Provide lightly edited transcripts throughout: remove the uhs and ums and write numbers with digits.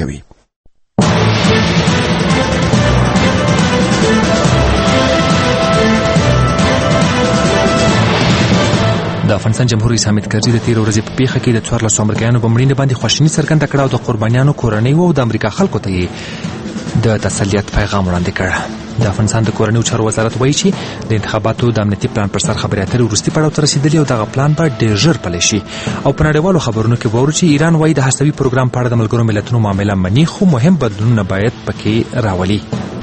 کوي. د افغانستان جمهور رئیس حامد کرزي د تیر ورځې په پیښه کې د 14 امریکایانو په مړینې باندې خواشیني څرګنده کړه او د قربانیانو کورنۍ او د امریکا خلکو ته یې د تسلیت پیغام وړاندې کړ. د افغانستان د کورنیو چارو وزارت وایي چې د انتخاباتو د امنیتي پلان پر سر خبرې اترې وروستي پړاو ته رسیدلي او دغه پلان به ډېر ژر پلی شي. او په نړیوالو خبرونو کې وورو چې ایران وایي د هستوي پروګرام په اړه د ملګرو ملتونو معامله مني، خو مهم بدلونونه باید پکې راولي.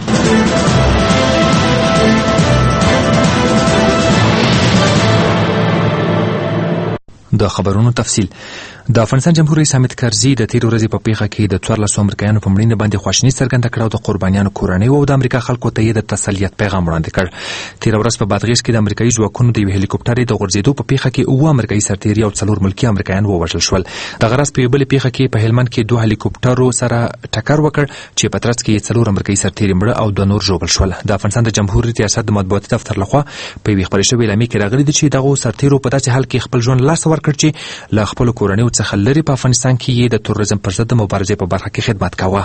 د خبرونو تفصیل. د افغانستان جمهور رئیس حامد کرزي د تیر ورځې په پیښه کې د 14 امریکایانو په مړینې باندې خواشیني څرګنده کړه او د قربانیانو کورنۍ او د امریکا خلکو ته یې د تسلیت پیغام وړاندې کړ. تیر ورځ په بادغیس کې د امریکایي ځواکونو د یو هلیکوپټر د غورځېدو په پیښه کې 9 امریکایي سرتیري او 4 ملکي امریکایان ووژل شول. دغه راز په بل پیښه کې په هلمند کې 2 هلیکوپټرو سره ټکر وکړ چې په ترڅ کې 4 امریکایي سرتیري مړه او 2 نور ژوبل شول. د افغانستان د جمهوریت ریاست د مطبوعاتي دفتر لخوا په یوه خبري شوې اعلامیه کې راغلي دي چې دغه سرتیرو په داسې حال کې خپل ژوند لاس ورکړ چې له خپل کورنیو څخه لري په افغانستان کې د تروریزم پر ضد مبارزې په برخه کې خدمت کاوه.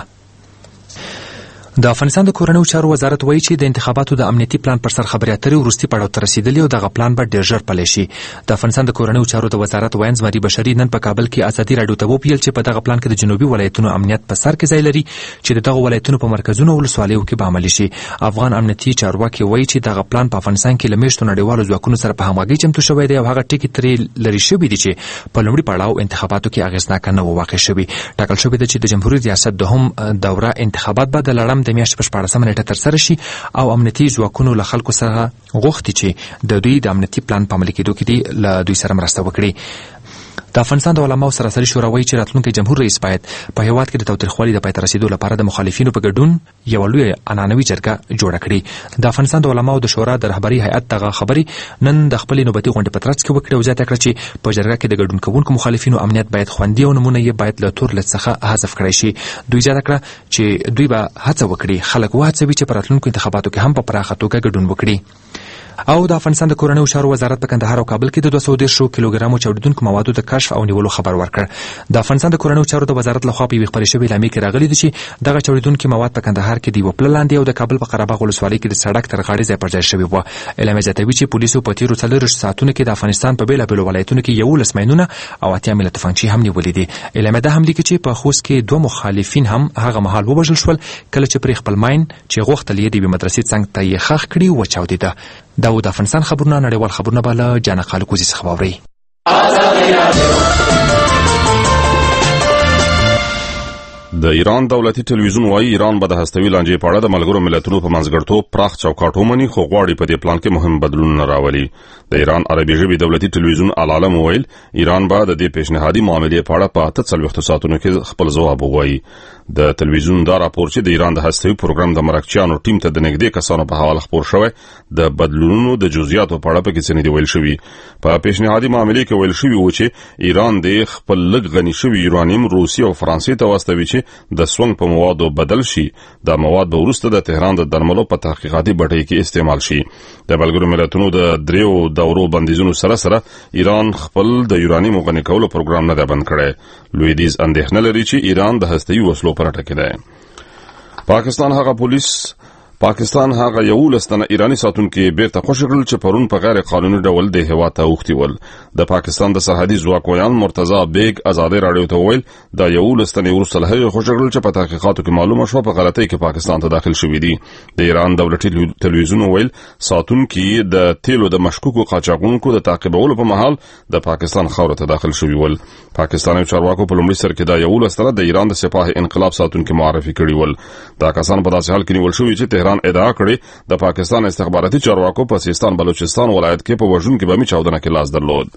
د افغانستان د کورنیو چارو وزارت وایي چې د انتخاباتو د امنیتي پلان پر سر خبرې اترې وروستي پړاو ته رسیدلي او دغه پلان به ډېر ژر پلی شي. د افغانستان د کورنیو چارو د وزارت ویاند زمري بشري نن په کابل کې ازادي راډیو ته وویل چې په دغه پلان کې د جنوبي ولایتونو امنیت په سر کې ځای لري چې د دغه ولایتونو په مرکزونو او ولسوالیو کې به عملي شي. افغان امنیتي چارواکي وایي چې دغه پلان په افغانستان کې له میشتو نړیوالو ځواکونو سره په همغږۍ چمتو شوی دی او هغه ټکي ترې لرې شوي دي چې په لومړي پړاو انتخاباتو کې اغېزناکه نه و واقع شوي. ټاکل شوې ده چې د جمهوریت ریاست دوهم دوره انتخابات به د لړم د میاشتې په 14 نیټه ترسره شي او امنیتي ځواکونو له خلکو سره غوښتي چې د دوی د امنیتي پلان په عملي کېدو کې له دوی سره مرسته وکړي. د افغانستان د علماو سراسري شورا وایي چې راتلونکی جمهور رئیس باید په هیواد کې د تاوتریخوالي د پای ته رسیدو لپاره د مخالفینو په ګډون یوه لویه عنعنوي جرګه جوړه کړي. د افغانستان د علماو د شورا د رهبري هیئت دغه خبرې نن د خپلې نوبتي غونډې په ترڅ کې وکړې او زیاته کړه چې په جرګه کې د ګډون کوونکو مخالفینو امنیت باید خوندي او نمونه یې باید له تور لیست څخه حذف کړی شي. دوی زیاته کړه چې دوی به هڅه وکړي خلک وهڅوي چې په راتلونکو انتخاباتو کې هم په پراخه توګه ګډون وکړي. او د افغانستان د کورنیو چارو وزارت په کندهار او کابل کې د 210 کیلوګرامو چاودیدونکو موادو د کشف او نیولو خبر ورکړ. د افغانستان د کورنیو چارو د وزارت لخوا په یوه خبري شوې اعلامیه کې راغلي دي چې دغه چاودیدونکي مواد په کندهار کې د یوه پله لاندې او د کابل په قره باغ ولسوالۍ کې د سړک تر غاړې ځای پر ځای شوي وو. اعلامیه زیاتوي چې پولیسو په تیرو 4 ساعتونو کې د افغانستان په بېلابېلو ولایتونو کې 11 ماینونه او 8 ملي تفنګچې هم نیولې دي. اعلامیه دا هم لیکي چې په خوست کې 2 مخالفین هم هغه مهال ووژل شول کله چې پرې خپل ماین چې غوښتل یې د یوې مدرسې څنګ ته یې ښخ کړي وچاودېده. دا و د افغانستان خبرونه. نړیوال خبرونه به له جانا خالقوزي څخه واورئ. د ایران دولتي ټلویزیون وايي ایران به د هستوي لانجې په اړه د ملګرو ملتونو په منځګړیتوب پراخ چوکاټ ومني خو غواړي په دې پلان کې مهم بدلونونه راولي. د ایران عربي ژبې دولتي ټلویزیون العالم ویل ایران به د دې پیشنهادي معاملې په اړه په 48 ساعتونو کې خپل ځواب ووایي. د ټلویزیون دا راپور چې د ایران د هستوي پروګرام د مرکچیانو ټیم ته د نږدې کسانو په حواله خبر شوی د بدلونونو د جزئیاتو په اړه پکې څه نه دی ویل شوی. په پیشنهادي معاملې کې ویل شوی و چې ایران د خپل لږ غني شوی یورانیم روسي او فرانسې ته واستوي چې د سونګ په موادو بدل شي. دا مواد به وروسته د تهران د درملو په تحقیقاتي بټۍ کې استعمال شي. د ملګرو ملتونو د 3 دورو بندیزونو سره ایران خپل د یورانیم غني کولو پروګرام نه بند کړي. لویدیز اندېښنه لري چې ایران د هستوي وسلو پر اټکې ده. پاکستان هغه 11 تنه ایرانی ساتونکو بیرته خوشی کړل چې پرون په غیر قانوني ډول د هوا ته اوختي ول. د پاکستان د سرحدي ځواکویان مرتضی بیگ آزادی راډیو ته ویل دا 11 تنه ورسره هغه خوشی کړل چې په تحقیقاتو کې معلومه شو په غلطۍ کې پاکستان ته داخل شوی دي. د ایران دولتي ټلویزیون ویل ساتونکو د تیلو د مشکوکو قاچاقونکو د تعقیبولو په محل د پاکستان خاور ته داخل شوی ول. پاکستاني چارواکو په لومړي سر کې دا 11 تنه د ایران د سپاه انقلاب ساتونکو معرفي کړي ول. دا کسان په داسې حال کې نیول شوی چې ایران ادعا کړې د پاکستان استخباراتي چارواکو په سیستان بلوچستان ولایت کې په وژونکو بمي چاودنه کې لاس درلود.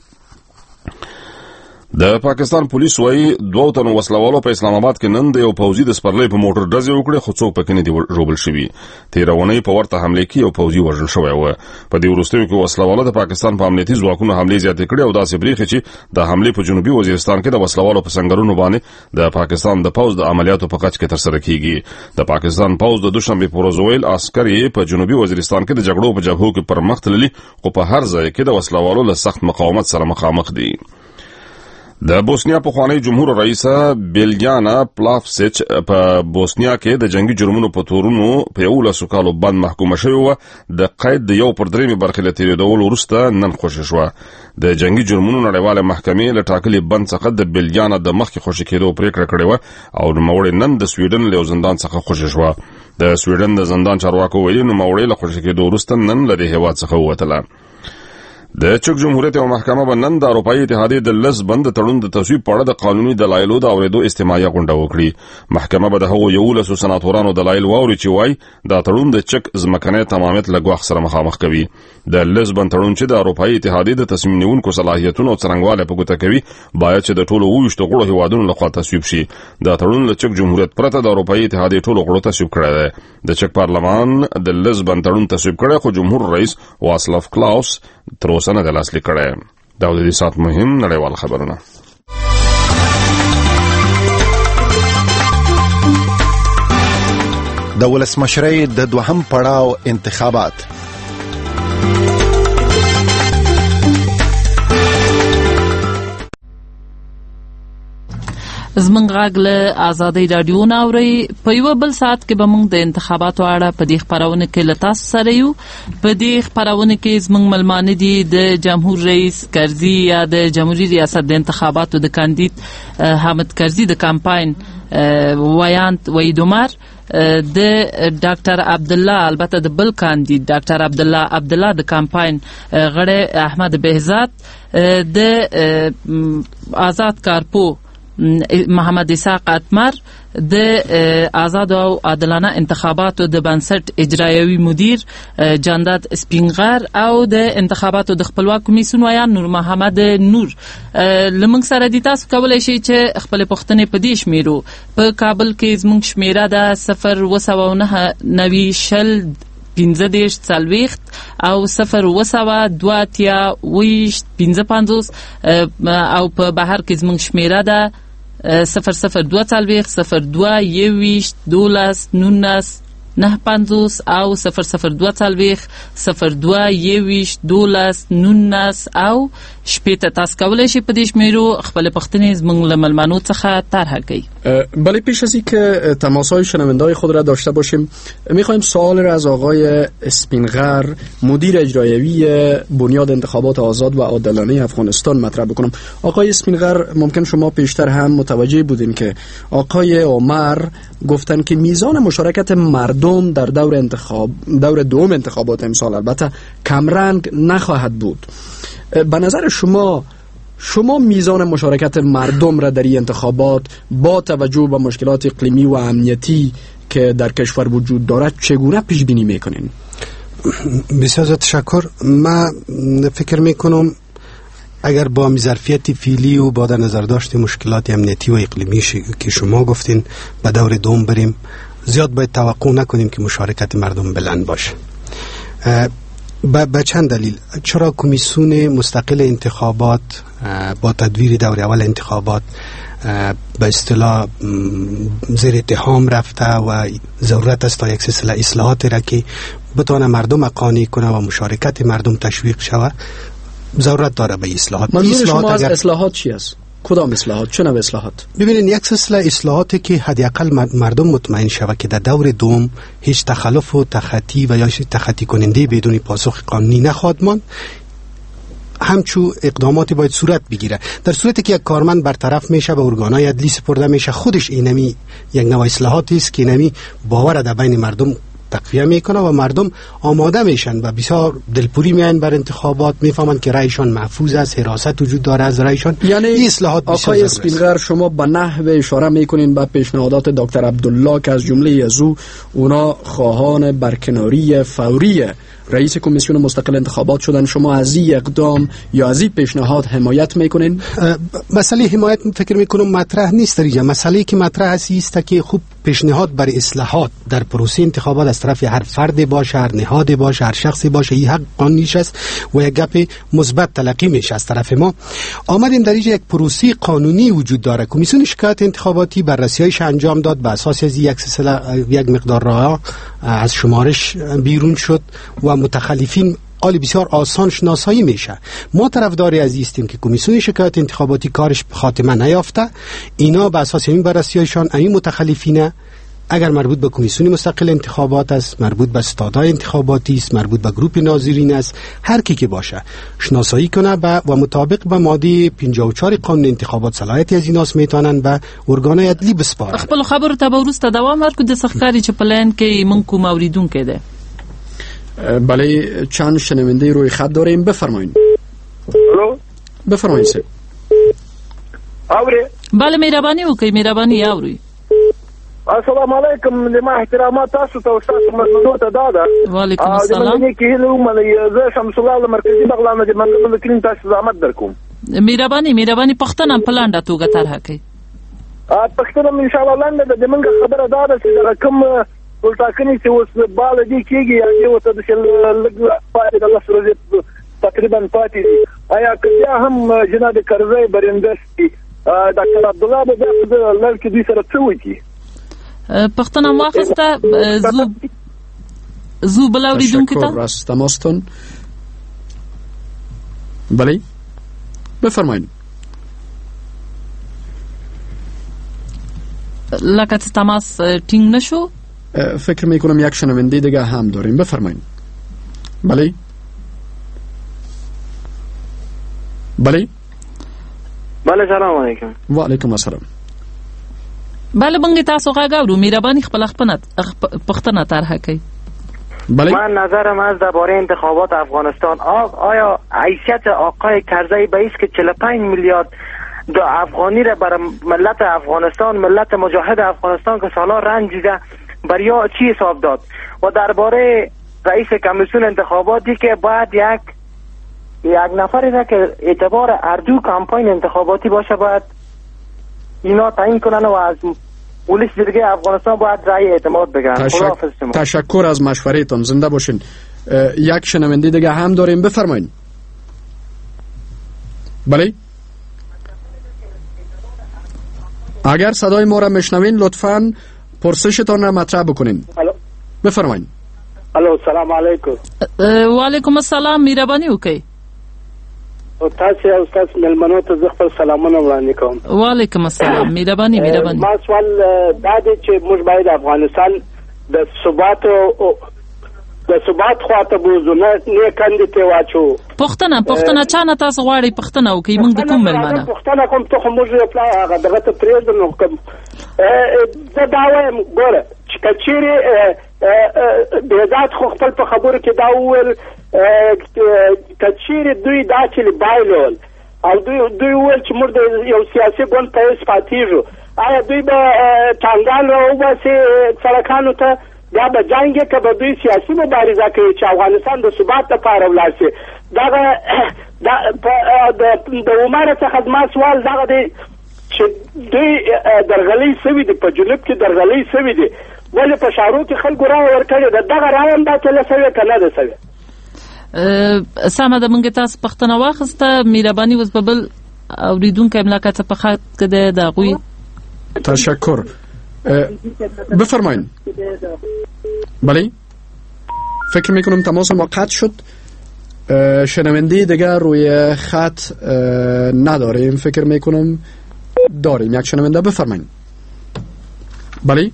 د پاکستان پولیس وايي 2 تنو وسلوالو په اسلام آباد کې نن د یو پوځي د سپرلۍ په موټر ډزې وکړې خو څوک پکې نه دی ژوبل شوی. تیرونی په ورته حمله کې یو پوځي وژل شوی و. په دې وروستیو کې وسلوالو د پاکستان په امنیتي ځواکونو حمله زیاتې کړې او داسې بریښي چې د حمله په جنوبي وزیرستان کې د وسلوالو په سنگرونو باندې د پاکستان د پوځ د عملیاتو په کچ کې ترسره کیږي. د پاکستان پوځ د دوشنبه په ورځ ویل عسکر یې په جنوبي وزیرستان کې د جګړو په جبهو کې پرمخ تللي خو په هر ځای کې د وسلوالو له سخت مقاومت سره مخامخ دي. د بوسنیا پخوانی جمهور رئیس بیلجانا پلافسچ په بوسنیا کې د جنگي جرمونو په تورونو په 11 کالو باندې محکومه شوی و. د قید د 1/3 برخه له تیریدو وروسته نن خوشی شو. د جنگي جرمونو نړیواله محکمې له ټاکلي بند څخه د بیلجانا د مخکې خوشی کېدو پریکړه کړې و او نوموړی نن د سویډن له زندان څخه خوشی شو. د سویډن د زندان چارواکو ویلي نوموړی له خوشی کېدو وروسته نن له هیواد څخه ووتله. د چک جمهوریت او محکمه بنن د اروپאי اتحادیې د لزبن د تړون د تصویب په اړه د قانوني دلایلو د اوریدو استماعي غونډه وکړي. محکمه به د هغو 11 سناتورانو دلایل واوري چې وایي دا تړون د چک ځمکنۍ تمامیت له ګواښ سره مخامخ کوي. د لزبن تړون چې د اروپאי اتحادیې د تصمیم نیونکو صلاحیتونو او څرنګوالی په ګوته کوي باید چې د ټولو 28 غړو هیوادونو لخوا تصویب شي. دا تړون له چک جمهوریت پرته د اروپאי اتحادیې ټولو غړو تصویب کړی دی. د چک پارلمان د لزبن تړون تصویب کړی خو جمهور رئیس واسلاف کلاوس تر اوسه نه دی لاسلیک کړی. دا د دې سات مهم نړیوال خبرونه. د ولسمشرۍ د دوهم پړاو انتخابات. زمونږ غږ له آزادۍ رادیو نه اورئ. په یو بل ساعت کې به موږ د انتخاباتو اړه په دې خبرونه کې له تاسو سره یو. په دې خبرونه کې زمونږ ملمانه دي د جمهور رئیس کرزي یا د جمهوریت ریاست د انتخاباتو د کاندید حامد کرزي د کمپاین ویانت ویدومر، د ډاکټر عبدالله البته د بل کاندید ډاکټر عبدالله د کمپاین غړی احمد بهزاد، د آزاد کارپو محمد اسحاق اتمر، د آزاد او عادلانه انتخاباتو د بنسټ اجرایوي مدیر جانداد سپینغر او د انتخاباتو د خپلواک کمیسیون ویان نور محمد نور. لمنګ سره د تاسو کولای شي چې خپل پښتنې په دې شمیرو. په کابل کې زموږ شمیره د 0 15 40 او 0 او په بهر کې زموږ شمیره ده 002 02 21 12 19 950 او 002 02 21 12 19 او شپیته. تاسو کولای شئ په دې شمیرو خپل پښتنې زموږ له ملمنو څخه طرح کړئ. بله پیش از اینکه تماس‌های شنونده‌های خود را داشته باشیم می‌خوایم سوال را از آقای اسپینغر مدیر اجرایوی بنیاد انتخابات آزاد و عادلانه افغانستان مطرح بکنم. آقای اسپینغر، ممکن شما پیشتر هم متوجه بودین که آقای عمر گفتن که میزان مشارکت مردم در دور دوم انتخابات امسال البته کمرنگ نخواهد بود. به نظر شما میزان مشارکت مردم را در این انتخابات با توجه به مشکلات اقلیمی و امنیتی که در کشور وجود دارد چگونه پیش بینی میکنین؟ بسیار تشکر. من فکر میکنم اگر با ظرفیت فعلی و با در نظر داشت مشکلات امنیتی و اقلیمی که شما گفتین به دور دوم بریم، زیاد باید توقع نکنیم که مشارکت مردم بلند باشه. به چند دلیل. چرا کمیسیون مستقل انتخابات با تدویر دور اول انتخابات به اصطلاح زیر اتهام رفته و ضرورت است تا یک سلسله اصلاحات را که بتونه مردم قانع کنه و مشارکت مردم تشویق شود ضرورت داره به اصلاحات. منظور شما از اصلاحات چی است؟ کدام اصلاحات؟ چه نوع اصلاحات؟ ببینید، یک سلسله اصلاحاتی که حداقل مردم مطمئن شود که در دور دوم هیچ تخلف و تخطی و یا تخطی کننده بدون پاسخ قانونی نخواهد ماند. همچون اقداماتی باید صورت بگیره. در صورتی که یک کارمند برطرف میشه به ارگانهای عدلی سپرده میشه، خودش اینمی یک نوع اصلاحاتی است که اینمی باور در بین مردم تقویه میکنه و مردم آماده میشن و بسیار دلپوری میان بر انتخابات، میفهمن که رایشان محفوظ است، حراست وجود داره از رایشان. یعنی اصلاحات آقای اسپینغر، شما به نحو اشاره میکنین به پیشنهادات دکتر عبدالله که از جمله از اونا خواهان برکناری فوری رئیس کمیسیون مستقل انتخابات شدن، شما از این اقدام یا از این پیشنهاد حمایت میکنین؟ مسئله حمایت فکر میکنم مطرح نیست در اینجا. مسئله که مطرح است که خوب پیشنهاد برای اصلاحات در پروسه انتخابات از طرف هر فرد باشه، هر نهاد باشه، هر شخصی باشه، این حق قانونیش است و یک گپ مثبت تلقی میشه از طرف ما. آمدیم در اینجا یک پروسه قانونی وجود داره. کمیسیون شکایت انتخاباتی بررسی‌هایش انجام داد، بر اساس از یک مقدار راه از شمارش بیرون شد و متخلفین افعال بسیار آسان شناسایی میشه. ما طرفداری از هستیم که کمیسیون شکایت انتخاباتی کارش خاتمه نیافته. اینا به اساس این بررسی‌هایشان این متخلفینه، اگر مربوط به کمیسیون مستقل انتخابات است، مربوط به استادای انتخاباتی است، مربوط به گروپ ناظرین است، هر کی که باشه شناسایی کنه و مطابق به ماده 54 قانون انتخابات صلاحیت از ایناس میتونن به ارگانهای عدلی بسپارن. خپل خبرو ته وروسته دوام ورکړو. د سخکاری چې پلان کې مونږ کوم اوریدونکو ده. بله، چند شنونده روی خط داریم، بفرمایید. الو، بفرمایید سر. اوره. بله، مهرباني وکړئ، مهرباني اورئ. السلام علیکم. لما احترامات تاسو ته استاد مسعود ته دادا. وعلیکم السلام. زه کې زه شمس الله مرکزی بغلان د منځ کلین تاسو زحمت درکوم. مهرباني پښتنه پلانډه توګه طرح کړئ. پښتنه ان شاء الله لاندې د منګه خبره دادا چې کوم ولټاکنې چې اوس بال دي کېږي یا وته د لګ پاتې د الله سره تقریبا پاتې دي. آیا که هم جناب کرزی برندستی ډاکټر عبد الله به د لړ کې دوی سره څه وکړي؟ پښتنه واخسته زو بلاوریدونکو ته تشکر از تماستون. بله بفرمایید. لکه تماس ټینګ نشو. فکر میکنم یک شنونده دیگه هم داریم، بفرمایید. بله سلام علیکم. و علیکم السلام. بله بنګ تاسو غاګاورو، مهرباني خپل پښتنه طرح کړئ. بله. من نظرم از درباره انتخابات افغانستان، آیا حیثیت آقای کرزی به است که 45 میلیارد افغانی را برای ملت افغانستان، ملت مجاهد افغانستان که سالا رنج دیده، برای چی حساب داد؟ و درباره رئیس کمیسیون انتخاباتی که باید یک نفری را که اعتبار اردو کمپاین انتخاباتی باشه باید اینا تعیین کنن و از پلیس جرگه افغانستان باید رأی اعتماد بگیرن. تشکر از مشورهتون، زنده باشین. یک شنونده دیگه هم داریم، بفرمایید. بله. اگر صدای ما را میشنوین لطفاً پرسشتان را مطرح بکنین. بفرمایید. الو، سلام علیکم. و علیکم السلام، مهرباني وکړئ. تاسو او تاسو ملمنو ته خپل سلامونه وړاندې کوم. وعلیکم السلام، مهرباني. ما سوال دا دی چې موږ باید افغانستان د ثبات خواته بوزو، نه کاندیدټ واچو. پښتنه چانه تاسو غواړئ پښتنه وکړئ؟ موږ د کوم ملمنه پښتنه کوم ته موږ هغه دغه ته پریږدو کوم. زه دا وایم ګوره چې کچېرې بهزاد خو خپل په خبرو کې دا وویل کچېرې دوی دا چې بایلول او دوی وویل چې موږ د یو سیاسي ګوند په حیث پاتېږو، آیا دوی به ټانګان راوباسي سړکانو ته؟ دا به جنګ که به دوی سیاسي مبارزه کوي چې افغانستان د ثبات لپاره ولاړ شي؟ دغه د عمر څخه زما سوال دغه دی چې دوی درغلۍ سوي دي، په جنوب کې درغلۍ سوي دي، ولې په شهرو کې خلکو رایه ورکړې ده؟ دغه رایه هم دا چله سوې که نه ده سوې؟ سمه ده، موږ تاسو پښتنه واخسته. مهرباني اوس به بل اوریدونکی ملاقات په خط کې ده د هغوی. تشکر. بفرمایید. بله، فکر میکنم تماس ما قطع شد. شنونده دیگر روی خط نداریم، فکر میکنم داریم. یک شنونده، بفرمایید. بله،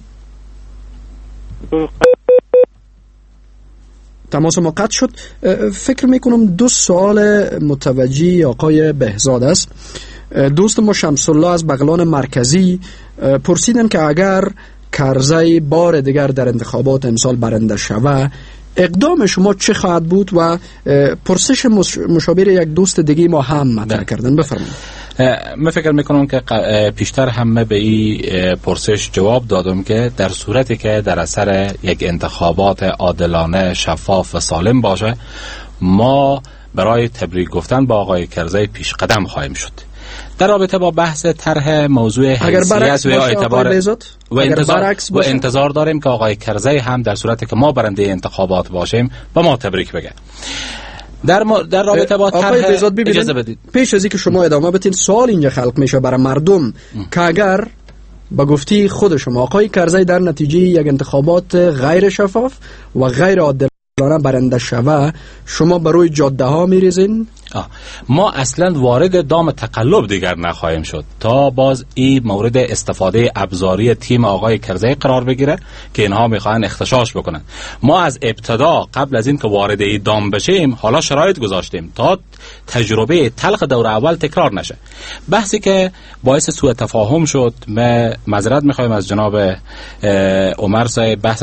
تماس ما قطع شد. فکر میکنم دو سوال متوجه آقای بهزاد است. دوست ما شمس الله از بغلان مرکزی پرسیدن که اگر کرزی بار دیگر در انتخابات امسال برنده شود اقدام شما چه خواهد بود؟ و پرسش مشابه یک دوست دیگه ما هم مطرح کردن. بفرمایید. من فکر میکنم که پیشتر همه به این پرسش جواب دادم که در صورتی که در اثر یک انتخابات عادلانه، شفاف و سالم باشه، ما برای تبریک گفتن با آقای کرزی پیش قدم خواهیم شد. در رابطه با بحث طرح موضوع حیثیت و اعتبار و انتظار داریم که آقای کرزی هم در صورتی که ما برنده انتخابات باشیم با ما تبریک بگه. در رابطه با طرح اجازه بدید پیش از اینکه شما ادامه بدین، سوال اینجا خلق میشه برای مردم که اگر با گفتی خود شما آقای کرزی در نتیجه یک انتخابات غیر شفاف و غیر عادل برنده شوه شما بروی جاده ها میریزین؟ ما اصلا وارد دام تقلب دیگر نخواهیم شد تا باز این مورد استفاده ابزاری تیم آقای کرزی قرار بگیره که اینها میخواهن اختشاش بکنن. ما از ابتدا قبل از این که وارد این دام بشیم حالا شرایط گذاشتیم تا تجربه تلخ دور اول تکرار نشه. بحثی که باعث سوء تفاهم شد، ما معذرت میخوایم از جناب عمر صاحب، بحث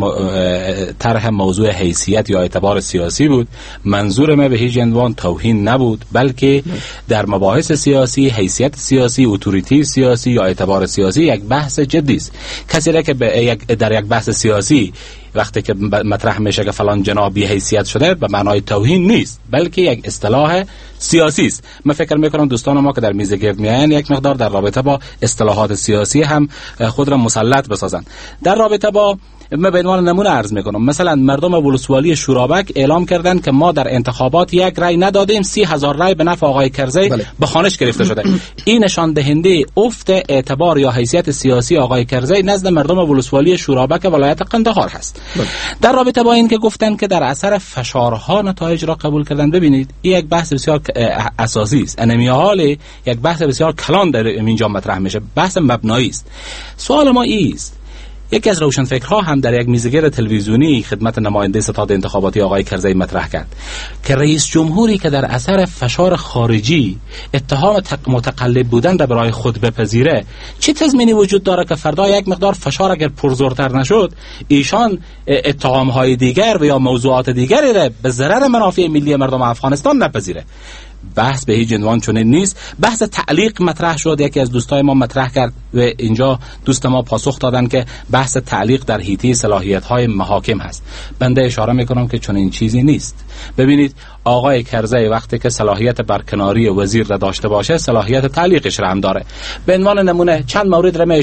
طرح موضوع حیثیت یا اعتبار سیاسی بود. منظور ما به هیچ عنوان توهین نبود، بلکه در مباحث سیاسی حیثیت سیاسی، اتوریتی سیاسی یا اعتبار سیاسی یک بحث جدی است. کسی را که در یک بحث سیاسی وقتی که مطرح میشه که فلان جناب بی حیثیت شده به معنای توهین نیست، بلکه یک اصطلاح سیاسی است. من فکر میکنم دوستان ما که در میز گرد میاین یک مقدار در رابطه با اصطلاحات سیاسی هم خود را مسلط بسازند. در رابطه با من به عنوان نمونه عرض میکنم، مثلا مردم ولسوالی شورابک اعلام کردن که ما در انتخابات یک رای ندادیم، 30,000 رای به نفع آقای کرزی به خانش گرفته شده. این نشان دهنده افت اعتبار یا حیثیت سیاسی آقای کرزی نزد مردم ولسوالی شورابک ولایت قندهار هست. در رابطه با این که گفتن که در اثر فشارها نتایج را قبول کردن، ببینید این یک بحث بسیار اساسی است. انمیا حال یک بحث بسیار کلان در اینجا مطرح میشه، بحث مبنایی است. سوال ما است، یکی از روشنفکرها هم در یک میزگرد تلویزیونی خدمت نماینده ستاد انتخاباتی آقای کرزی مطرح کرد که رئیس جمهوری که در اثر فشار خارجی اتهام متقلب بودن را برای خود بپذیره، چه تضمینی وجود داره که فردا یک مقدار فشار اگر پرزورتر نشد ایشان اتهام‌های دیگر و یا موضوعات دیگری را به ضرر منافع ملی مردم افغانستان نپذیره؟ بحث به هیچ عنوان چنین نیست. بحث تعلیق مطرح شد، یکی از دوستای ما مطرح کرد و اینجا دوست ما پاسخ دادن که بحث تعلیق در حیطه صلاحیت‌های محاکم هست. بنده اشاره میکنم که چنین چیزی نیست. ببینید آقای کرزی وقتی که صلاحیت برکناری وزیر را داشته باشه صلاحیت تعلیقش را هم داره. به عنوان نمونه چند مورد را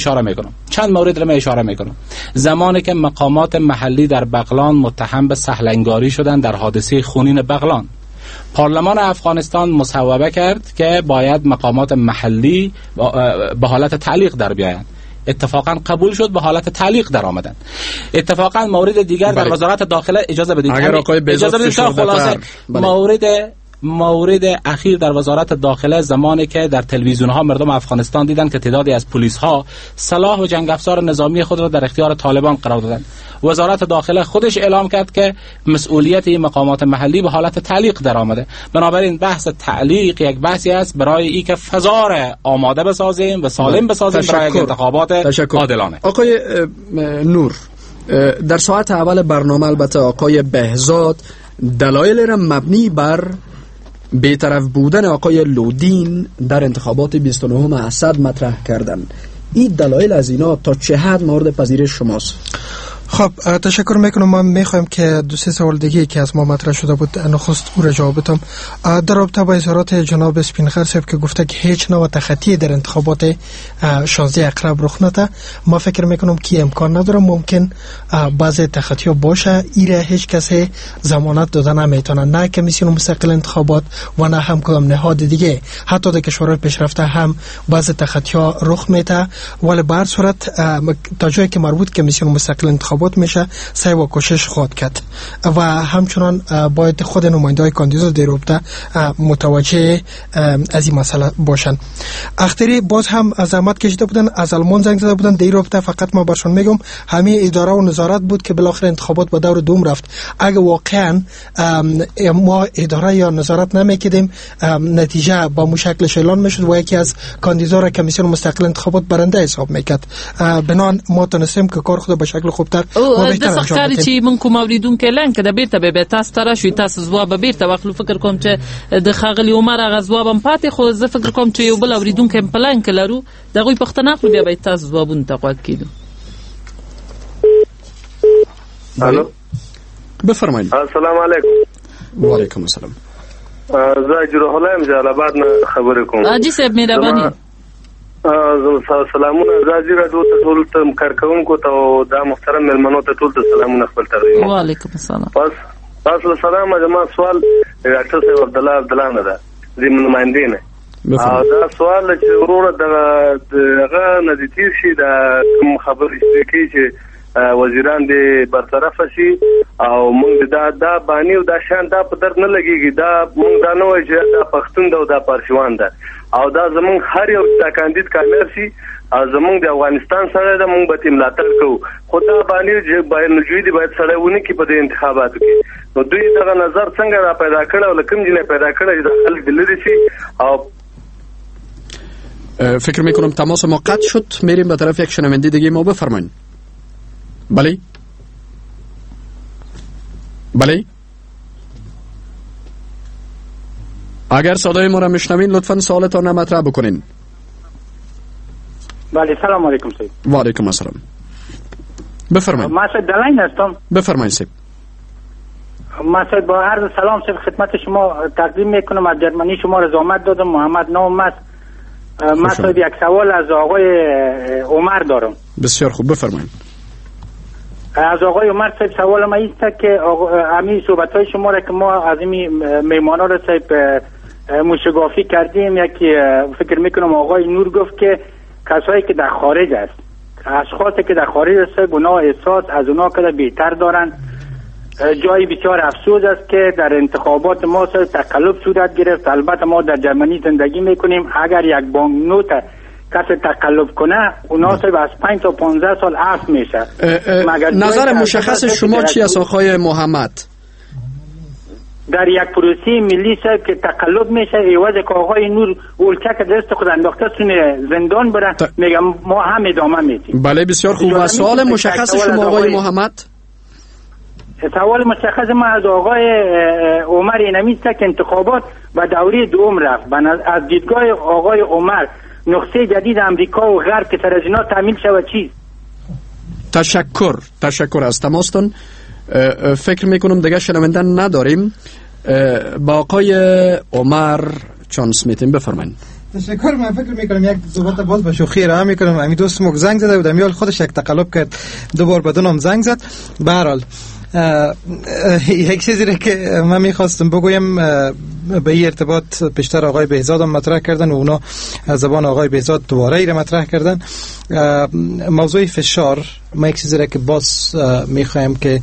اشاره میکنم. زمانی که مقامات محلی در بغلان متهم به سهلنگاری شدن در حادثه خونین بغلان، پارلمان افغانستان مصوبه کرد که باید مقامات محلی به حالت تعلیق در بیایند. اتفاقا قبول شد، به حالت تعلیق در آمدن. اتفاقا مورد دیگر در وزارت داخله، اجازه بدید خلاصه مورد اخیر در وزارت داخله، زمانی که در تلویزیون ها مردم افغانستان دیدن که تعدادی از پلیس ها سلاح و جنگ افزار نظامی خود را در اختیار طالبان قرار دادن، وزارت داخله خودش اعلام کرد که مسئولیت این مقامات محلی به حالت تعلیق در آمده. بنابراین بحث تعلیق یک بحثی است برای این که فضا را آماده بسازیم و سالم بسازیم برای انتخابات عادلانه. آقای نور، در ساعت اول برنامه البته آقای بهزاد دلایل را مبنی بر بی‌طرف بودن آقای لودین در انتخابات 29 اسد مطرح کردن. این دلایل از اینا تا چه حد مورد پذیرش شماست؟ خب تشکر میکنم. من میخوایم که دو سه سوال دیگه که از ما مطرح شده بود نخست او را جواب بدم. در رابطه با اظهارات جناب اسپینغر صاحب که گفته که هیچ نوع تخطی در انتخابات 16 اقرب رخ نده، ما فکر میکنم که امکان نداره. ممکن بعضی تخطی ها باشه، ایره هیچ کسی ضمانت داده نمیتونه، نه کمیسیون مستقل انتخابات و نه هم کدام نهاد دیگه. حتی در کشورهای پیشرفته هم بعضی تخطی ها رخ میده، ولی به هر صورت تا جایی که مربوط کمیسیون مستقل انتخابات میشه سعی و کوشش خود کرد و همچنان باید خود نماینده‌های کاندیدا در رابطه متوجه از این مسئله باشن. اختری باز هم زحمت کشیده بودن، از آلمان زنگ زده بودن در رابطه. فقط ما برشون میگم همین اداره و نظارت بود که بالاخره انتخابات به دور دوم رفت. اگه واقعا ما اداره یا نظارت نمیکردیم نتیجه با مشکلش اعلان میشد و یکی از کاندیدا را کمیسیون مستقل انتخابات برنده حساب میکرد. بنان ما تونستیم که کار خود به شکل خوبتر د څخکاري چې مونږ کوم اوریدونکو اعلان کړه بیرته به تاسو ته راشي، تاسو ځواب بیرته واخلو. فکر کوم چې د ښاغلي عمر هغه ځواب هم پاتې، خو زه فکر کوم چې یو بل اوریدونکو هم پلان کړو د هغوی پوښتنه کړو، بیا به تاسو ځوابونه ته غوږ کېدو. الو بفرمایئ. السلام علیکم. وعلیکم السلام. زه جروح الله یم جلال آباد نه خبرې کوم. حاجي صاحب مهرباني. سلامونه. راځي راډیو ته ټول ته کارکونکو ته او دا محترم مېلمنو ته ټول ته سلامونه خپل ترې. وعلیکم السلام. تاسو سلام. زما سوال ډاکټر صاحب عبدالله نه ده، زموږ نماینده نه. دا سوال چې وروره دغه نه دي تیر شي، دا کوم خبرې چې وزیران دې برطرف شي او موږ دا بانی او دا شان دا په در نه لګيږي. دا موږ دا نه وایو چې دا پښتون دا او دا پارشوان ده او دا زمونږ هر یو دا کاندید کامیاب شي او زمونږ د افغانستان سره د موږ به تیم ملاتړ کوو. خو دا بانی باید نجویدي باید سړی ونه کړي په دې انتخاباتو کې. نو دوی دغه نظر څنګه را پیدا کړ او له کوم ځای پیدا کړ چې د خلک د لرې شي او فکر میکنم تماس ما قطع شد. میریم به طرف یک شنونده دیگه. ما بفرمایید. بله بله اگر صدای ما را میشنوین لطفا سوالتان را مطرح بکنین. بله سلام علیکم سید. و علیکم السلام. بفرمایید. ما سید دلاین هستم. بفرمایید سید. ما سید با عرض سلام سید خدمت شما تقدیم میکنم. از جرمنی شما رضامت دادم. محمد نام است. ما سید یک سوال از آقای عمر دارم. بسیار خوب بفرمایید. از آقای عمر صاحب سوال ما است که همین صحبت های شما را که ما از این میمانا را صاحب مشگافی کردیم، یکی فکر میکنم آقای نور گفت که کسایی که در خارج است، اشخاصی که در خارج است گناه احساس از اونا که بهتر دارن. جایی بسیار افسوس است که در انتخابات ما تقلب صورت گرفت. البته ما در جرمنی زندگی میکنیم. اگر یک بانکنوت کسی تقلب کنه اونا صاحب از 5 تا 15 سال عفو میشه. نظر مشخص شما چی است آقای محمد؟ در یک پروسه ملی صاحب که تقلب میشه ایواز که آقای نور اولچه که دست خود انداخته سونه زندان بره میگم ما هم ادامه میدیم. بله بسیار خوب. و سوال مشخص شما آقای محمد؟ سوال مشخص ما از آقای عمر اینمی است که انتخابات و دوره دوم رفت. از دیدگاه آقای عمر نقطه جدید امریکا و غرب که سر از اینا تعمیل شود چیست؟ تشکر از تماستون. فکر میکنم دیگه شنونده نداریم. با آقای عمر چانس میتیم. بفرمایید. تشکر. من فکر میکنم یک صحبت باز به شوخی را میکنم. همین دوست مک زنگ زده و دمیال خودش یک تقلب کرد، دوبار بدونم زنگ زد. به هر حال یک چیزی را که من میخواستم بگویم به این ارتباط پیشتر آقای بهزاد هم مطرح کردن و اونا از زبان آقای بهزاد دوباره ای را مطرح کردن. موضوع فشار، ما یک چیزی را که باز میخوایم که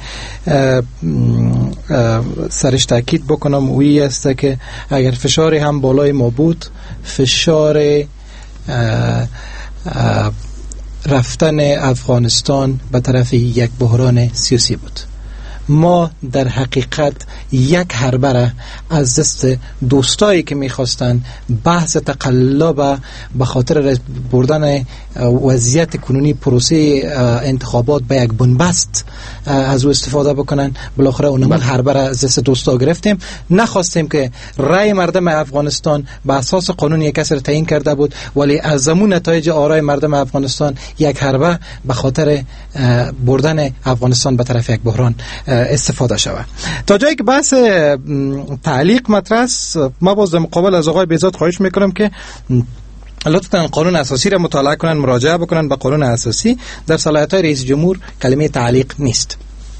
سرش تاکید بکنم اویی است که اگر فشاری هم بالای ما بود، فشار رفتن افغانستان به طرف یک بحران سیاسی بود. ما در حقیقت یک حربه از دست دوستایی که میخواستن بحث تقلب به خاطر بردن وضعیت کنونی پروسه انتخابات به یک بنبست از او استفاده بکنن، بالاخره اونم حربه را از دست دوستا گرفتیم. نخواستیم که رأی مردم افغانستان به اساس قانون یک کس را تعیین کرده بود، ولی از زمون نتایج آرای مردم افغانستان یک حربه به خاطر بردن افغانستان به طرف یک بحران استفاده شود. تا جایی که بحث تعلیق مطرح است، ما باز در مقابل از آقای بهزاد خواهش میکنم که لطفاً قانون اساسی را مطالعه کنن، مراجعه بکنن به قانون اساسی. در صلاحیت‌های رئیس جمهور کلمه تعلیق نیست.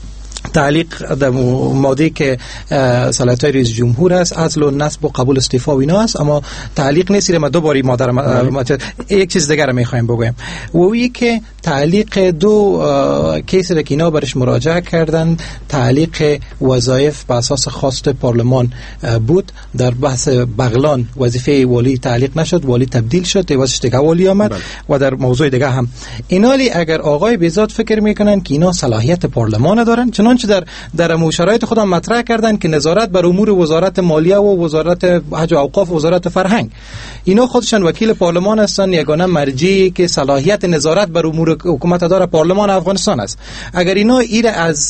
تعلیق در ماده که صلاحیت‌های رئیس جمهور است، عزل و نصب و قبول استعفا و اینا است، اما تعلیق نیست. ما دوباره ماده یک چیز دیگر می‌خوایم بگویم و این که تعلیق دو کیس را که اینا برش مراجعه کردن، تعلیق وظایف به اساس خواست پارلمان بود. در بحث بغلان وظیفه والی تعلیق نشد، والی تبدیل شد، عوضش دیگه والی آمد. و در موضوع دیگه هم اینالی اگر آقای بهزاد فکر میکنن که اینا صلاحیت پارلمان دارن، چنانچه در مشارایط خودم مطرح کردن که نظارت بر امور وزارت مالیه و وزارت حج و اوقاف و وزارت فرهنگ، اینا خودشان وکیل پارلمان هستند. یگانه مرجعی که صلاحیت نظارت بر امور حکومت داره پارلمان افغانستان است. اگر اینا ایره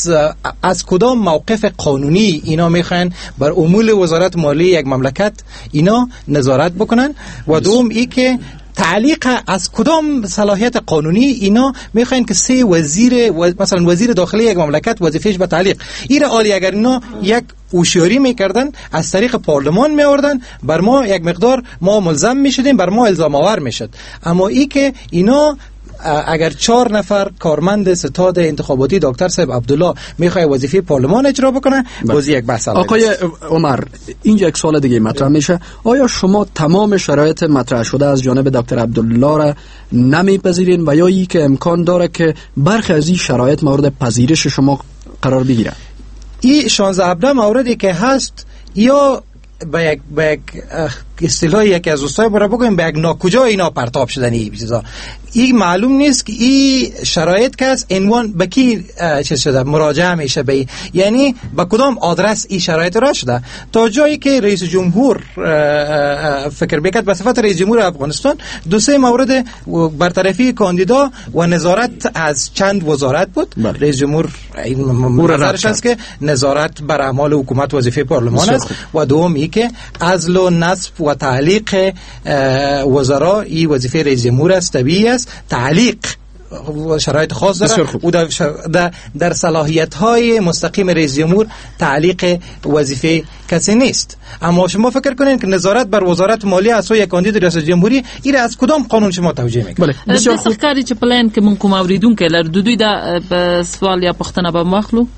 از کدام موقف قانونی اینا میخوان بر امور وزارت مالیه یک مملکت اینا نظارت بکنن، و دوم ای که تعلیق از کدام صلاحیت قانونی اینا میخواین که سه وزیر مثلا وزیر داخلی یک مملکت وظیفهش به تعلیق ایره عالی. اگر اینا یک هوشیاری میکردن از طریق پارلمان میآوردن، بر ما یک مقدار ما ملزم میشدیم، بر ما الزام آور میشد. اما ای که اینا اگر 4 نفر کارمند ستاد انتخاباتی دکتر صاحب عبدالله میخواد وظیفه پارلمان اجرا بکنه، باز یک بحث علیه. آقای عمر، اینجا یک سوال دیگه مطرح میشه، آیا شما تمام شرایط مطرح شده از جانب دکتر عبدالله را نمیپذیرین و یا ای که امکان داره که برخی از این شرایط مورد پذیرش شما قرار بگیره؟ این 16 موردی که هست یا به یک اصطلاح یکی از دوستای برای بگویم به یک ناکجا اینا پرتاب شدن این چیزا. این معلوم نیست که این شرایط که از عنوان به کی چیز شده مراجعه میشه به، یعنی به کدام آدرس این شرایط را شده تا جایی که رئیس جمهور فکر بکرد به صفت رئیس جمهور افغانستان 2-3 مورد برطرفی کاندیدا و نظارت از چند وزارت بود. رئیس جمهور نظرش است که نظارت بر اعمال حکومت وظیفه پارلمان است و دوم ای که عزل و نصب و تعلیق وزرا این وظیفه رئیس جمهور است. طبیعی است تعلیق شرایط خاص داره و در صلاحیت های مستقیم رئیس جمهور تعلیق وظیفه کسی نیست. اما شما فکر کنین که نظارت بر وزارت مالیه از سوی کاندید ریاست جمهوری این از کدام قانون شما توجیه میکنید؟ بسیار خوب. کاری چې پلان کې مونږ کوم اوریدونکو لر دوی دا سوال یا پوښتنه به مخلو.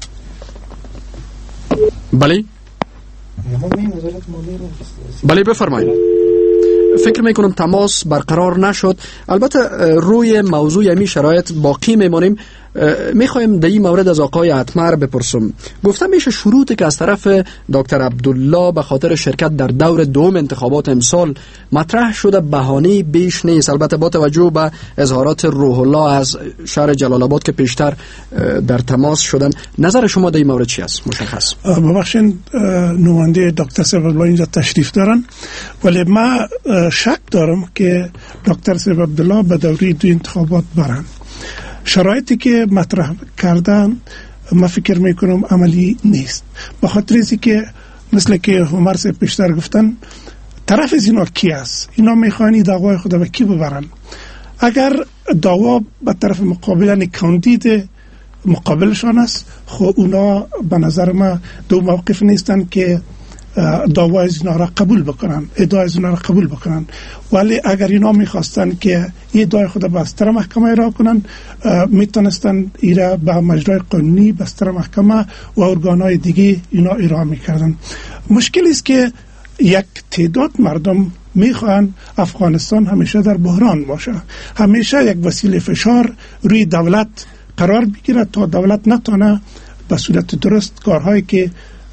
بله بفرمایید. فکر میکنم تماس برقرار نشد. البته روی موضوع همی شرایط باقی میمانیم. میخوایم در این مورد از آقای اتمر بپرسم. گفته میشه شروطی که از طرف دکتر عبدالله به خاطر شرکت در دور دوم انتخابات امسال مطرح شده بهانه بیش نیست، البته با توجه به اظهارات روح الله از شهر جلال آباد که پیشتر در تماس شدن. نظر شما در این مورد چی است؟ مشخص. ببخشید نماینده دکتر صاحب عبدالله اینجا تشریف دارن، ولی ما شک دارم که دکتر صاحب عبدالله به دوره دو انتخابات برن. شرایطی که مطرح کردن ما فکر میکنم عملی نیست، به خاطر اینکه که مثل که عمر صاحب پیشتر گفتن طرف از اینا کی است؟ اینا میخوانی دعوای خود به کی ببرن؟ اگر دعوا به طرف مقابل کاندید مقابلشان است، خب اونا به نظر ما دو موقف نیستن که دعوای از اینا را قبول بکنن، ادعای از اینا را قبول بکنن. ولی اگر اینا میخواستن که این ادعای خود بستر محکمه را کنن، میتونستن ایرا به مجرای قانونی بستر محکمه و ارگانهای دیگه اینا ایرا میکردن. مشکل است که یک تعداد مردم میخوان افغانستان همیشه در بحران باشه، همیشه یک وسیله فشار روی دولت قرار بگیره تا دولت نتونه به صورت درست کارهایی که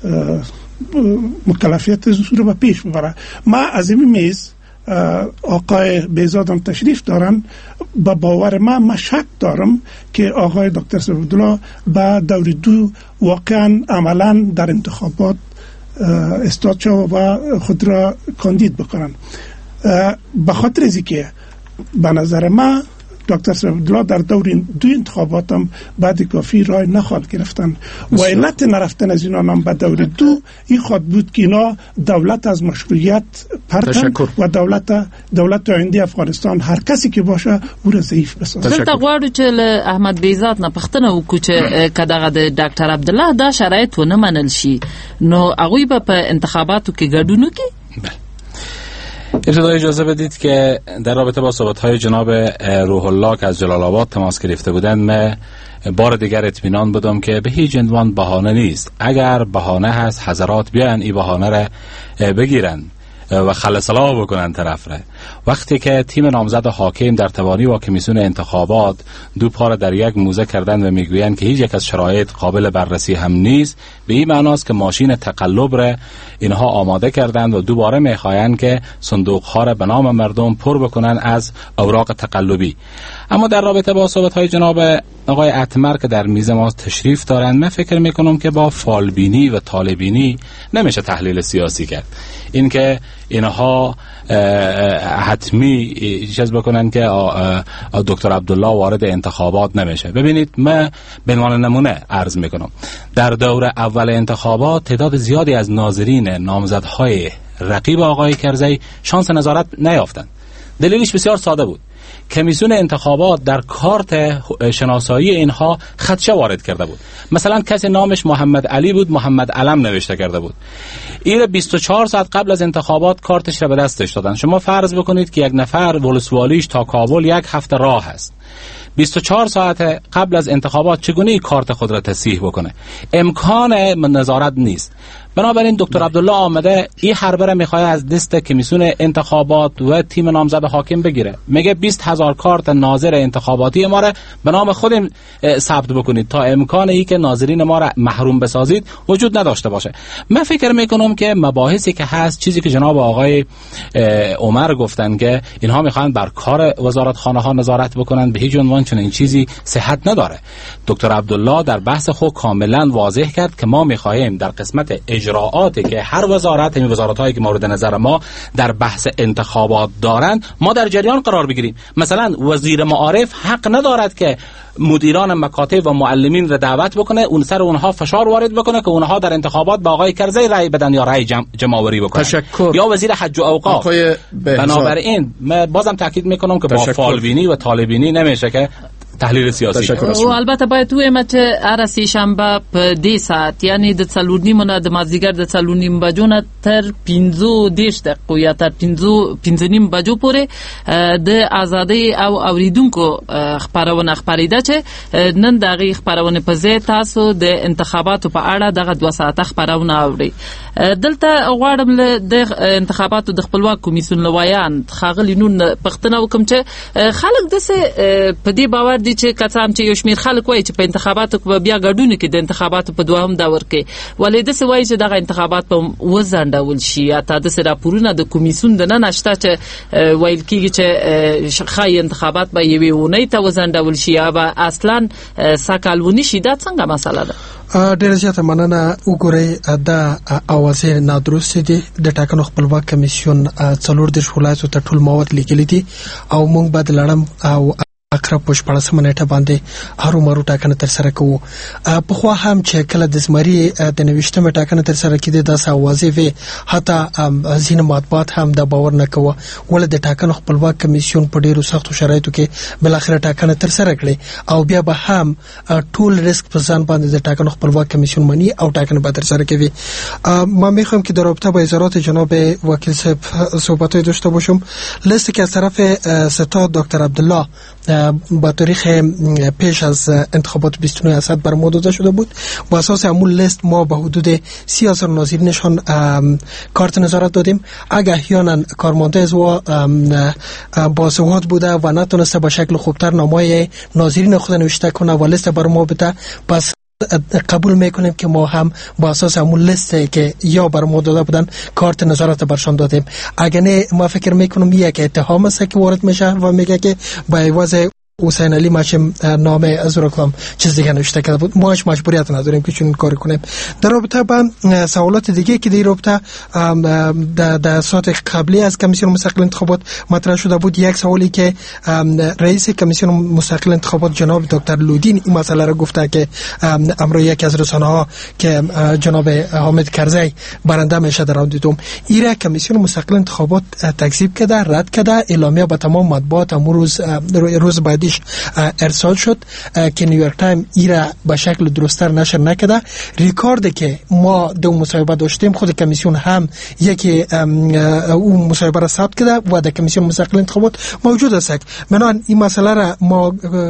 مکلفیت رو به پیش ببره. ما از این میز آقای بیزادم تشریف دارن، با باور ما شک دارم که آقای دکتر صاحب عبدالله با دور دو واقعا عملا در انتخابات استاد شو و خود را کاندید بکنن. به خاطر از اینکه به نظر ما دکتر صاحب عبدالله در دور دو انتخابات هم بعد کافی رای نخواد گرفتن و علت نرفتن از اینا هم به دور دو این خود بود که اینا دولت از مشروعیت پرتن و دولت آینده افغانستان هر کسی که باشه او را ضعیف بسازه. دلته غواړو چې احمد بیزات نه پښتنه وکړو چې کداغه د ډاکټر عبدالله دا شرایط ونه منل شي نو هغوی به په انتخاباتو کې ګډون وکړي. ابتدا اجازه بدید که در رابطه با صحبت‌های جناب روح الله که از جلال آباد تماس گرفته بودند من بار دیگر اطمینان بدم که به هیچ عنوان بهانه نیست. اگر بهانه هست حضرات بیان این بهانه را بگیرن و خلصلاح بکنن طرف را. وقتی که تیم نامزد حاکم در توانی و کمیسیون انتخابات دو پا در یک موزه کردن و میگویند که هیچ یک از شرایط قابل بررسی هم نیست، به این معناست که ماشین تقلب را اینها آماده کردند و دوباره میخواهند که صندوق‌ها را به نام مردم پر بکنن از اوراق تقلبی. اما در رابطه با صحبت‌های جناب آقای اتمر که در میز ما تشریف دارند، من فکر میکنم که با فالبینی و طالبینی نمیشه تحلیل سیاسی کرد. این که اینها حتمی چیز بکنن که دکتر عبدالله وارد انتخابات نمیشه. ببینید من به عنوان نمونه عرض میکنم در دور اول انتخابات تعداد زیادی از ناظرین نامزدهای رقیب آقای کرزی شانس نظارت نیافتند. دلیلش بسیار ساده بود کمیسیون انتخابات در کارت شناسایی اینها خدشه وارد کرده بود. مثلا کسی نامش محمد علی بود، محمد علم نوشته کرده بود. این 24 ساعت قبل از انتخابات کارتش را به دستش دادن. شما فرض بکنید که یک نفر ولسوالیش تا کابل 1 هفته راه است. 24 ساعت قبل از انتخابات چگونه کارت خود را تصحیح بکنه؟ امکان نظارت نیست. بنابراین دکتر عبدالله آمده این حربه را میخواد از دست کمیسیون انتخابات و تیم نامزد حاکم بگیره. میگه 20,000 کارت ناظر انتخاباتی ما را به نام خودم ثبت بکنید تا امکان ای که ناظرین ما را محروم بسازید وجود نداشته باشه. من فکر میکنم که مباحثی که هست، چیزی که جناب آقای عمر گفتن که اینها میخوان بر کار وزارتخانه ها نظارت بکنن، به هیچ عنوان چنین چیزی صحت نداره. دکتر عبدالله در بحث خود کاملا واضح کرد که ما میخواهیم در قسمت اجراعاتی که هر وزارت، همین وزارت‌هایی که مورد نظر ما در بحث انتخابات دارند، ما در جریان قرار بگیریم. مثلا وزیر معارف حق ندارد که مدیران مکاتب و معلمین را دعوت بکنه، اون سر اونها فشار وارد بکنه که اونها در انتخابات با آقای کرزی رأی بدن یا رأی جمع‌آوری بکنن. تشکر. یا وزیر حج و اوقاف. بنابراین من بازم تاکید میکنم که با فالبینی و طالبینی نمیشه که تحلیل سیاسی. او البته باید ووایم چې هر سه شنبه په دې ساعت یعنی د 4:30 نه د مازدیګر د 4:30 بجو نه تر 15 دقیقو یا تر 15:30 بجو پورې د ازادي او اوریدونکو خبرونه خبرېده چې نن دغه خبرونه په ځای تاسو د انتخاباتو په اړه دغه 2 ساعته خبرونه اوري. دلته غواړم د انتخاباتو د خپلواک کمیسیون لویان خاغلی نون پښتنه وکم چې خلک دسه په دې باور دي چې کڅام چې یو شمیر خلک وایي چې په انتخاباتو کې بیا ګډون کې د انتخاباتو په دوام دور کې ولې دسه وایي چې دغه انتخابات په وزندول شي یا تا د راپورونه د کمیسیون د نه نشته چې ویل کیږي چې خای انتخابات به یوې ونې ته وزندول شي یا به اصلا ساکالونی شي. دا څنګه مسله ده؟ ډېر زیاته مننه. وګورئ دا اوازې نادرست دي. د ټاکنو خپلواک کمیسیون 14 ولایتو ته ټول مواد لیکلي دي او موږ به د لړم او اقرب په 14 منټه باندې هرومرو ټاکنه تر سره کوو. په خو هم چې کله د زمري د 29مه ټاکنه تر سره کېده د اوازې وی حتی ځینې مطبوعات هم د باور نه کوي ول د ټاکنو خپلواک کمیسیون په ډیرو سختو شرایطو کې بل اخر ټاکنه تر سره کړي او بیا به هم ټول ریسک په ځان باندې د ټاکنو خپلواک کمیسیون منی او ټاکنه به تر سره کوي. ما میخوام که در رابطه با اظهارات جناب وکیل صاحب صحبت‌های داشته باشم. لیستی که از طرف ستاد دکتر عبدالله با تاریخ پیش از انتخابات 29 اسد بر ما داده شده بود. با اساس همون لیست ما به حدود 30,000 ناظرینشان کارت نظارت دادیم. اگر احیانا کارمانده از و باسواد بوده و نتونسته به شکل خوبتر نامای ناظرین خود نوشته کنه و لیست بر ما بده، پس قبول میکنیم که ما هم با اساس همون لیستی که یا بر ما داده بودن کارت نظارت برشان دادیم. اگر نه ما فکر میکنم یک اتهام است که وارد میشه و میگه که با عوض حسین علی ماشم نامه از رکلام چیز دیگه نوشته کرده بود. ما هیچ مجبوریت نداریم که چون کار کنیم. در رابطه با سوالات دیگه که در رابطه در ساعت قبلی از کمیسیون مستقل انتخابات مطرح شده بود، یک سوالی که رئیس کمیسیون مستقل انتخابات جناب دکتر لودین این مسئله را گفته که امروز یکی از رسانه ها که جناب حامد کرزی برنده میشه در راند دوم، ایرا کمیسیون مستقل انتخابات تکذیب کرده، رد کرده، اعلامیه به تمام مطبوعات روز بعد ارسال شد که نیویورک تایم ایرا به شکل درستر نشر نکرده. ریکارد که ما دو مصاحبه داشتیم خود کمیسیون هم یکی اون مصاحبه را ثبت کرده و در کمیسیون مستقل انتخابات موجود است. منان این مسئله را ما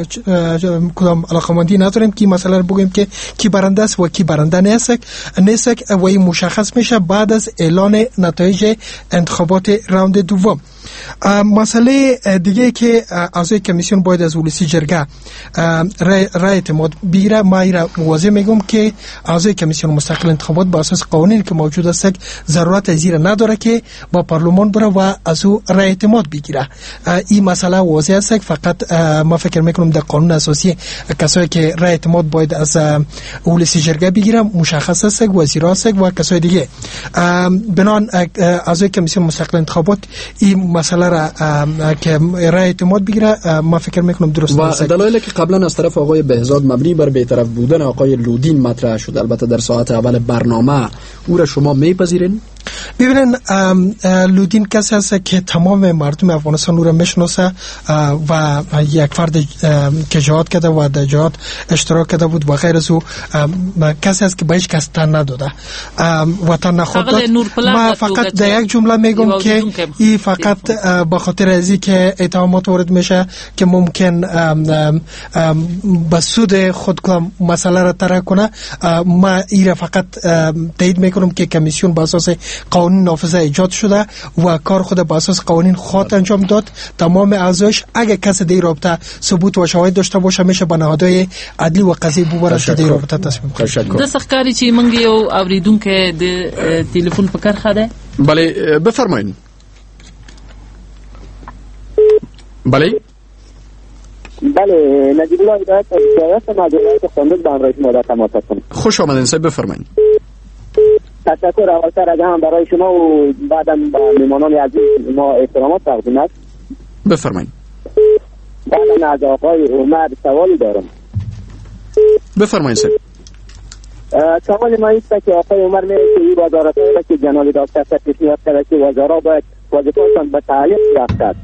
کدام علاقمندی نداریم که این مسئله را بگوییم که کی برنده است و کی برنده نیست و این مشخص میشه بعد از اعلان نتایج انتخابات راند دوم. مسئله دیگه که اعضای کمیسیون باید از ولسی جرگه رای اعتماد بگیره. ما ایرا واضح میگم که اعضای کمیسیون مستقل انتخابات با اساس قوانین که موجود است ضرورت از این نداره که با پارلمان بره و از او رای اعتماد بگیره. این مسئله واضح است. فقط ما فکر میکنم در قانون اساسی کسایی که رای اعتماد باید از ولسی جرگه بگیره مشخص است، وزیرا است و کسای دیگه. بنان اعضای کمیسیون مستقل انتخابات این مسئله را که رای اعتماد بگیره ما فکر میکنم درست است. و دلایلی که قبلا از طرف آقای بهزاد مبنی بر بی‌طرف بودن آقای لودین مطرح شد، البته در ساعت اول برنامه او را شما میپذیرین؟ ببینن لودین کسی هست که تمام مردم افغانستان او را میشناسه و یک فرد که جهاد کرده و در جهاد اشتراک کرده بود و غیر از او کسی هست که به هیچ کس تن نداده و تن نخواد داد. ما فقط در یک جمله میگم که این فقط به خاطر ازی که اتهامات وارد میشه که ممکن به سود خود مسئله را طرح کنه. ما این را فقط تایید میکنم که کمیسیون به اساس قانون نافذه ایجاد شده و کار خود به اساس قوانین خود انجام داد. تمام اعضاش اگه کسی در رابطه ثبوت و شواهد داشته باشه میشه به نهادهای عدلی و قضایی ببرد که در رابطه تصمیم کنه. د سخکاری چې منګ یو اوریدونکو د ټلیفون په کار خده. بله بفرمایید. بله نجیب الله هدایت از مدیریت خندق به همراه شما در تماس هستم. خوش آمدین صاحب بفرمایید. تشکر اولتر از هم برای شما و بعدم به میمانان عزیز ما احترامات تقدیم است. بفرمایید. بعدم از آقای عمر سوالی دارم. بفرمایید صاحب. سوال ما است که آقای عمر میگه که این وزارت‌هایی که جناب دکتر پیشنهاد کرده که وزرا باید وظیفه‌شان به تعلیق بیفتد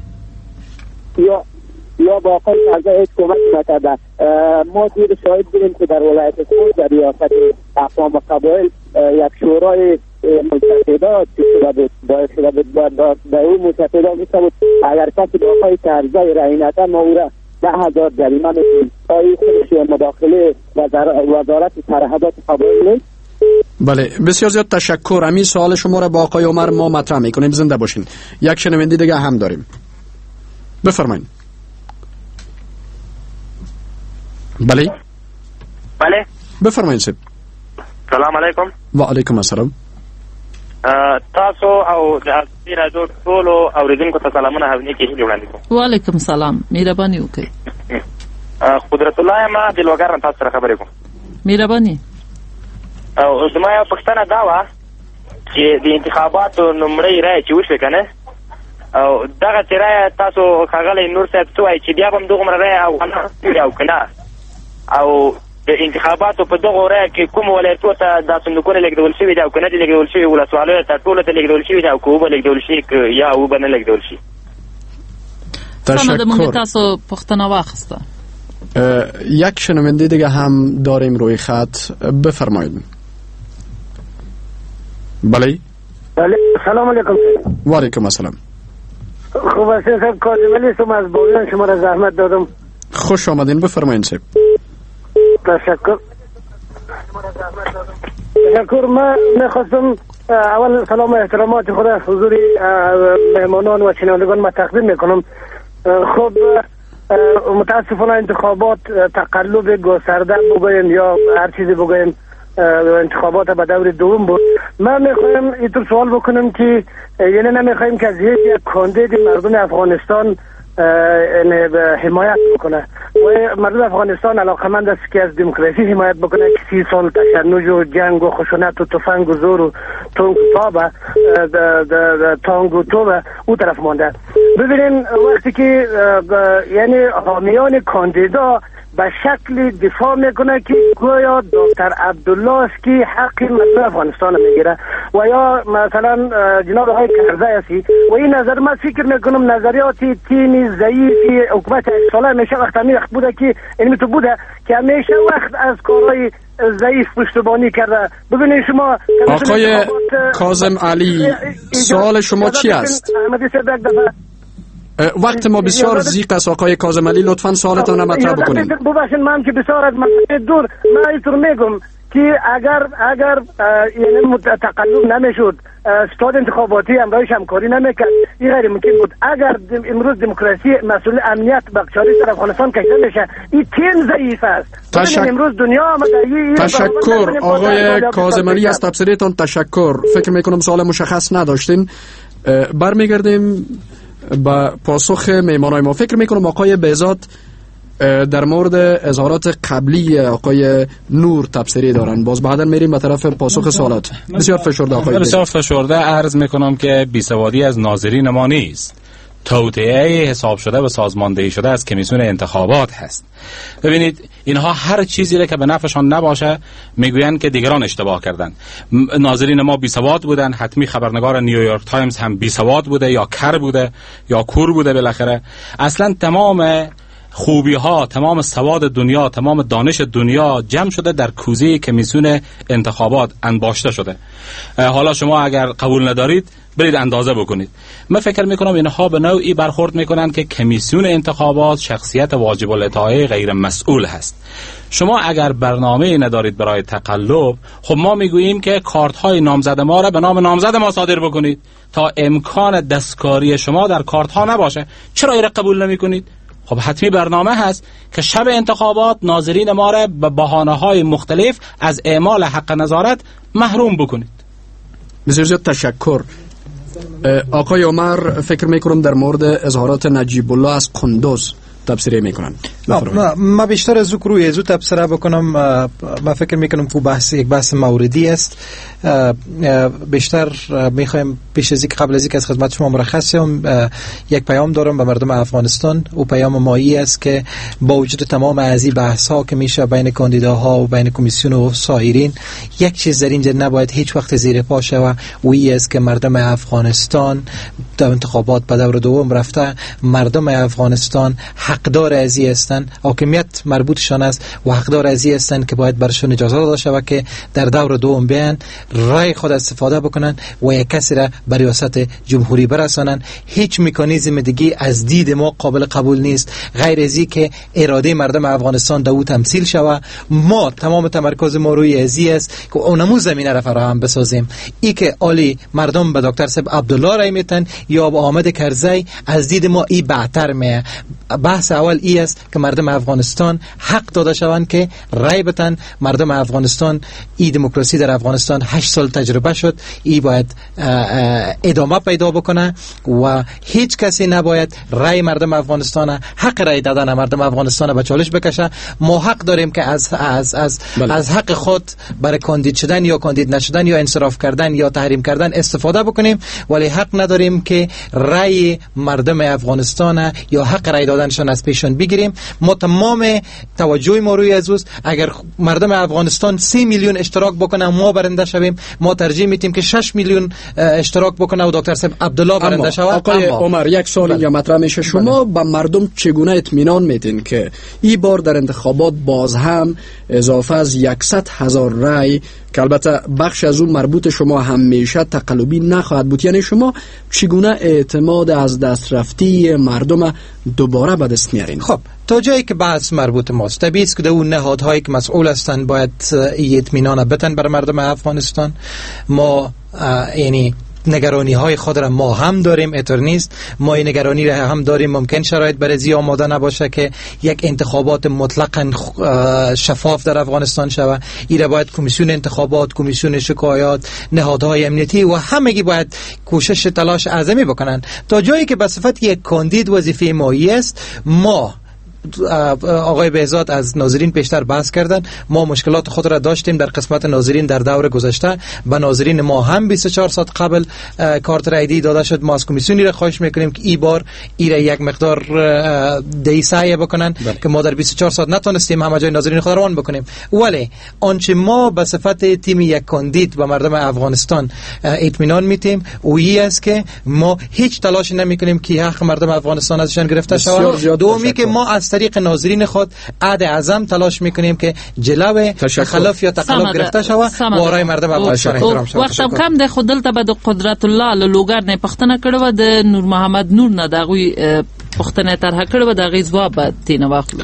یا با آقای کرزی هیچ کمک نکرده. ما دیر شاهد بودیم که در ولایت خود در ریاست اقوام قبایل یک شورای متحدات شده بود باید شده بود در اون متحدات میشه بود اگر کسی با آقای کرزی رأی نده ما او را 10,000 جریمه میکنیم. آیا خودش مداخله وزارت سرحدات قبایل نیست؟ بله بسیار زیاد تشکر. همین سوال شما را با آقای عمر ما مطرح میکنیم. زنده باشین. یک شنونده دیگه هم داریم. بفرمایید. بله بفرمایید صاحب. سلام علیکم. و علیکم السلام. تاسو او د اصلي راډیو ټولو اوریدونکو ته سلامونه هغه کې هیله وړاندې کوم. وعلیکم السلام. مهرباني وکړئ. قدرت الله ما د لوګر تاسو سره خبرې کوم. مهرباني. او زما یو پښتنه دا و چې د انتخاباتو نمړی رای چې وشو کنه او دغه تیرای تاسو خغلی نور صاحب څوای چې بیا هم دغه مرای او او کنه او د انتخاباتو په دغه رای کې کوم ولایتو ته د صندوقونو لیکدول شوی دا او کنه لیکدول شوی ولسوالۍ ته ټول ته لیکدول شوی دا او کومه لیکدول شي یا او بنه لیکدول شي. تشکر. موږ تاسو پښتنه واخسته. یک شنونده دیگه هم داریم روی خط. بفرمایید. بله سلام علیکم. و علیکم السلام. خوب هستین صاحب؟ کاظم علی هستم از باویان. شما را زحمت دادم. خوش آمدین. بفرمایید صاحب. تشکر. من میخواستم اول سلام و احترامات خود حضور مهمانان و شنوندگان ما تقدیم میکنم. خب متاسفانه انتخابات تقلب گسترده بگویم یا هر چیزی بگویم انتخابات به دور دوم بود. من میخوایم اینطور سوال بکنم که یعنی نمیخوایم که از یک کاندید مردم افغانستان حمایت بکنه و مردم افغانستان علاقمند است که از دموکراسی حمایت بکنه که 30 سال تشنج و جنگ و خشونت و تفنگ و زور و تانگ و توبه او طرف مانده. ببینین وقتی که یعنی حامیان کاندیدا به شکل دفاع میکنه که گویا دکتر عبدالله است که حق مردم افغانستان میگیره و یا مثلا جناب آقای کرزی هستی و این نظر من فکر میکنم نظریات تیمی ضعیفی حکومت 8 ساله همیشه وقت بوده که این تو بوده که همیشه وقت از کارهای ضعیف پشتیبانی کرده. ببینید شما آقای کاظم علی سوال شما چی است؟ وقت ما بسیار ضیق است آقای کاظم علی، لطفاً سوالتان را مطرح بکنید. ببخشید من که بسیار از مسئله دور من اینطور میگم که اگر یعنی تقلب نمیشد استاد انتخاباتی همراهش همکاری نمیکرد این غیر ممکن بود. اگر امروز دموکراسی مسئول امنیت بخشاری در افغانستان کشیده میشه این تیم ضعیف است. امروز دنیا تشکر آقای کاظم علی از تبصرهتان. تشکر. فکر میکنم سوال مشخص نداشتین. برمیگردیم با پاسخ میمانای ما. فکر میکنم آقای بهزاد در مورد اظهارات قبلی آقای نور تبصره دارن. باز بعدا میریم به طرف پاسخ سوالات. بسیار فشرده آقای بسیار فشرده. عرض میکنم که بیسوادی از ناظرین ما نیست. توطئه حساب شده و سازماندهی شده از کمیسیون انتخابات هست. ببینید اینها هر چیزی را که به نفعشان نباشه میگویند که دیگران اشتباه کردند. ناظرین ما بیسواد بودن، حتمی خبرنگار نیویورک تایمز هم بیسواد بوده یا کر بوده یا کور بوده. بالاخره اصلا تمام خوبی ها، تمام سواد دنیا، تمام دانش دنیا جمع شده در کوزه کمیسیون انتخابات انباشته شده. حالا شما اگر قبول ندارید برید اندازه بکنید. من فکر میکنم اینها به نوعی برخورد میکنن که کمیسیون انتخابات شخصیت واجب الاطاعه غیر مسئول هست. شما اگر برنامه ندارید برای تقلب، خب ما میگوییم که کارت های نامزد ما را به نام نامزد ما صادر بکنید تا امکان دستکاری شما در کارت ها نباشه. چرا این را قبول نمی کنید؟ خب حتمی برنامه هست که شب انتخابات ناظرین ما را به بهانه‌های مختلف از اعمال حق نظارت محروم بکنید. بسیار زیاد تشکر. آقای عمر فکر میکنم در مورد اظهارات نجیب الله از قندوز تبصره میکنن. ما بیشتر از روی ازو تبصره بکنم. ما فکر میکنم که یک بحث موردی است. بیشتر میخوایم پیش از قبل از اینکه از خدمت شما مرخص شم یک پیام دارم به مردم افغانستان. او پیام مایی است که با وجود تمام از این بحث ها که میشه بین کاندیداها و بین کمیسیون و سایرین، یک چیز در اینجا نباید هیچ وقت زیر پا شود و این است که مردم افغانستان در انتخابات به دور دوم رفته. مردم افغانستان حقدار ازی هستند، حاکمیت مربوطشان است و حقدار ازی هستند که باید برشون اجازه داده شود که در دور دوم بیان رای خود استفاده بکنن و یک کسی را بر ریاست جمهوری برسانن. هیچ مکانیزم دیگه از دید ما قابل قبول نیست غیر از این که اراده مردم افغانستان در او تمثیل شود. ما تمام تمرکز ما روی ازی است که اونمو زمینه را فراهم بسازیم. ای که عالی مردم به دکتر صاحب عبدالله رای میتن یا به احمد کرزی، از دید ما ای بهتر میه. بحث اول ای است که مردم افغانستان حق داده شوند که رای بتن. مردم افغانستان، ای دموکراسی در افغانستان 8 سال تجربه شد، ای باید ادامه پیدا بکنه و هیچ کسی نباید رای مردم افغانستان، حق رای دادن مردم افغانستان به چالش بکشه. ما حق داریم که از حق خود برای کاندید شدن یا کاندید نشدن یا انصراف کردن یا تحریم کردن استفاده بکنیم، ولی حق نداریم که رای مردم افغانستان یا حق رای دادنشان از پیشون بگیریم. ما تمام توجه ما روی ازوست. اگر مردم افغانستان 3 میلیون اشتراک بکنه ما برنده شویم، ما ترجیح میدیم که 6 میلیون اشتراک بکنه و دکتر صاحب عبدالله برنده شود. آقای عمر یک سوال اینجا مطرح میشه، شما به مردم چگونه اطمینان میدین که این بار در انتخابات باز هم اضافه از 100,000 رای که البته بخش از اون مربوط شما همیشه تقلبی نخواهد بود، یعنی شما چگونه اعتماد از دست رفتی مردم دوباره به دست میارین؟ خب تا جایی که بحث مربوط ماست، طبیعی است که اون نهادهایی که مسئول هستند باید اطمینان بدن بر مردم افغانستان. ما یعنی نگرانی های خود را ما هم داریم، اطور نیست. ما این نگرانی را هم داریم. ممکن شرایط برای آماده نباشه که یک انتخابات مطلقاً شفاف در افغانستان شود. این را باید کمیسیون انتخابات، کمیسیون شکایات، نهادهای امنیتی و همگی باید کوشش تلاش اعظمی بکنن تا جایی که به صفت یک کاندید وظیفه مایی است. ما آقای بهزاد از ناظرین پیشتر بحث کردن، ما مشکلات خود را داشتیم در قسمت ناظرین در دور گذشته. به ناظرین ما هم 24 ساعت قبل کارت رایدی داده شد. ما از کمیسیونی را خواهش میکنیم که این بار این را یک مقدار سعی بکنن که ما در 24 ساعت نتونستیم همه جای ناظرین خود روان بکنیم. ولی آنچه ما به صفت تیم یک کاندید به مردم افغانستان اطمینان میتیم او است که ما هیچ تلاشی نمیکنیم که حق مردم افغانستان ازشان گرفته شود. دومی که ما از طریق ناظرین خود عهد اعظم تلاش میکنیم که جلوه تخلف یا تقلب گرفته شود و آرای مردم افغانستان احترام شود. وقت کم ده خود دلته به قدرت الله لوګر نه پښتنه کړو و د نور محمد نور نه دغوی پښتنه طرح کړو و دغه ځواب تینه واخلو.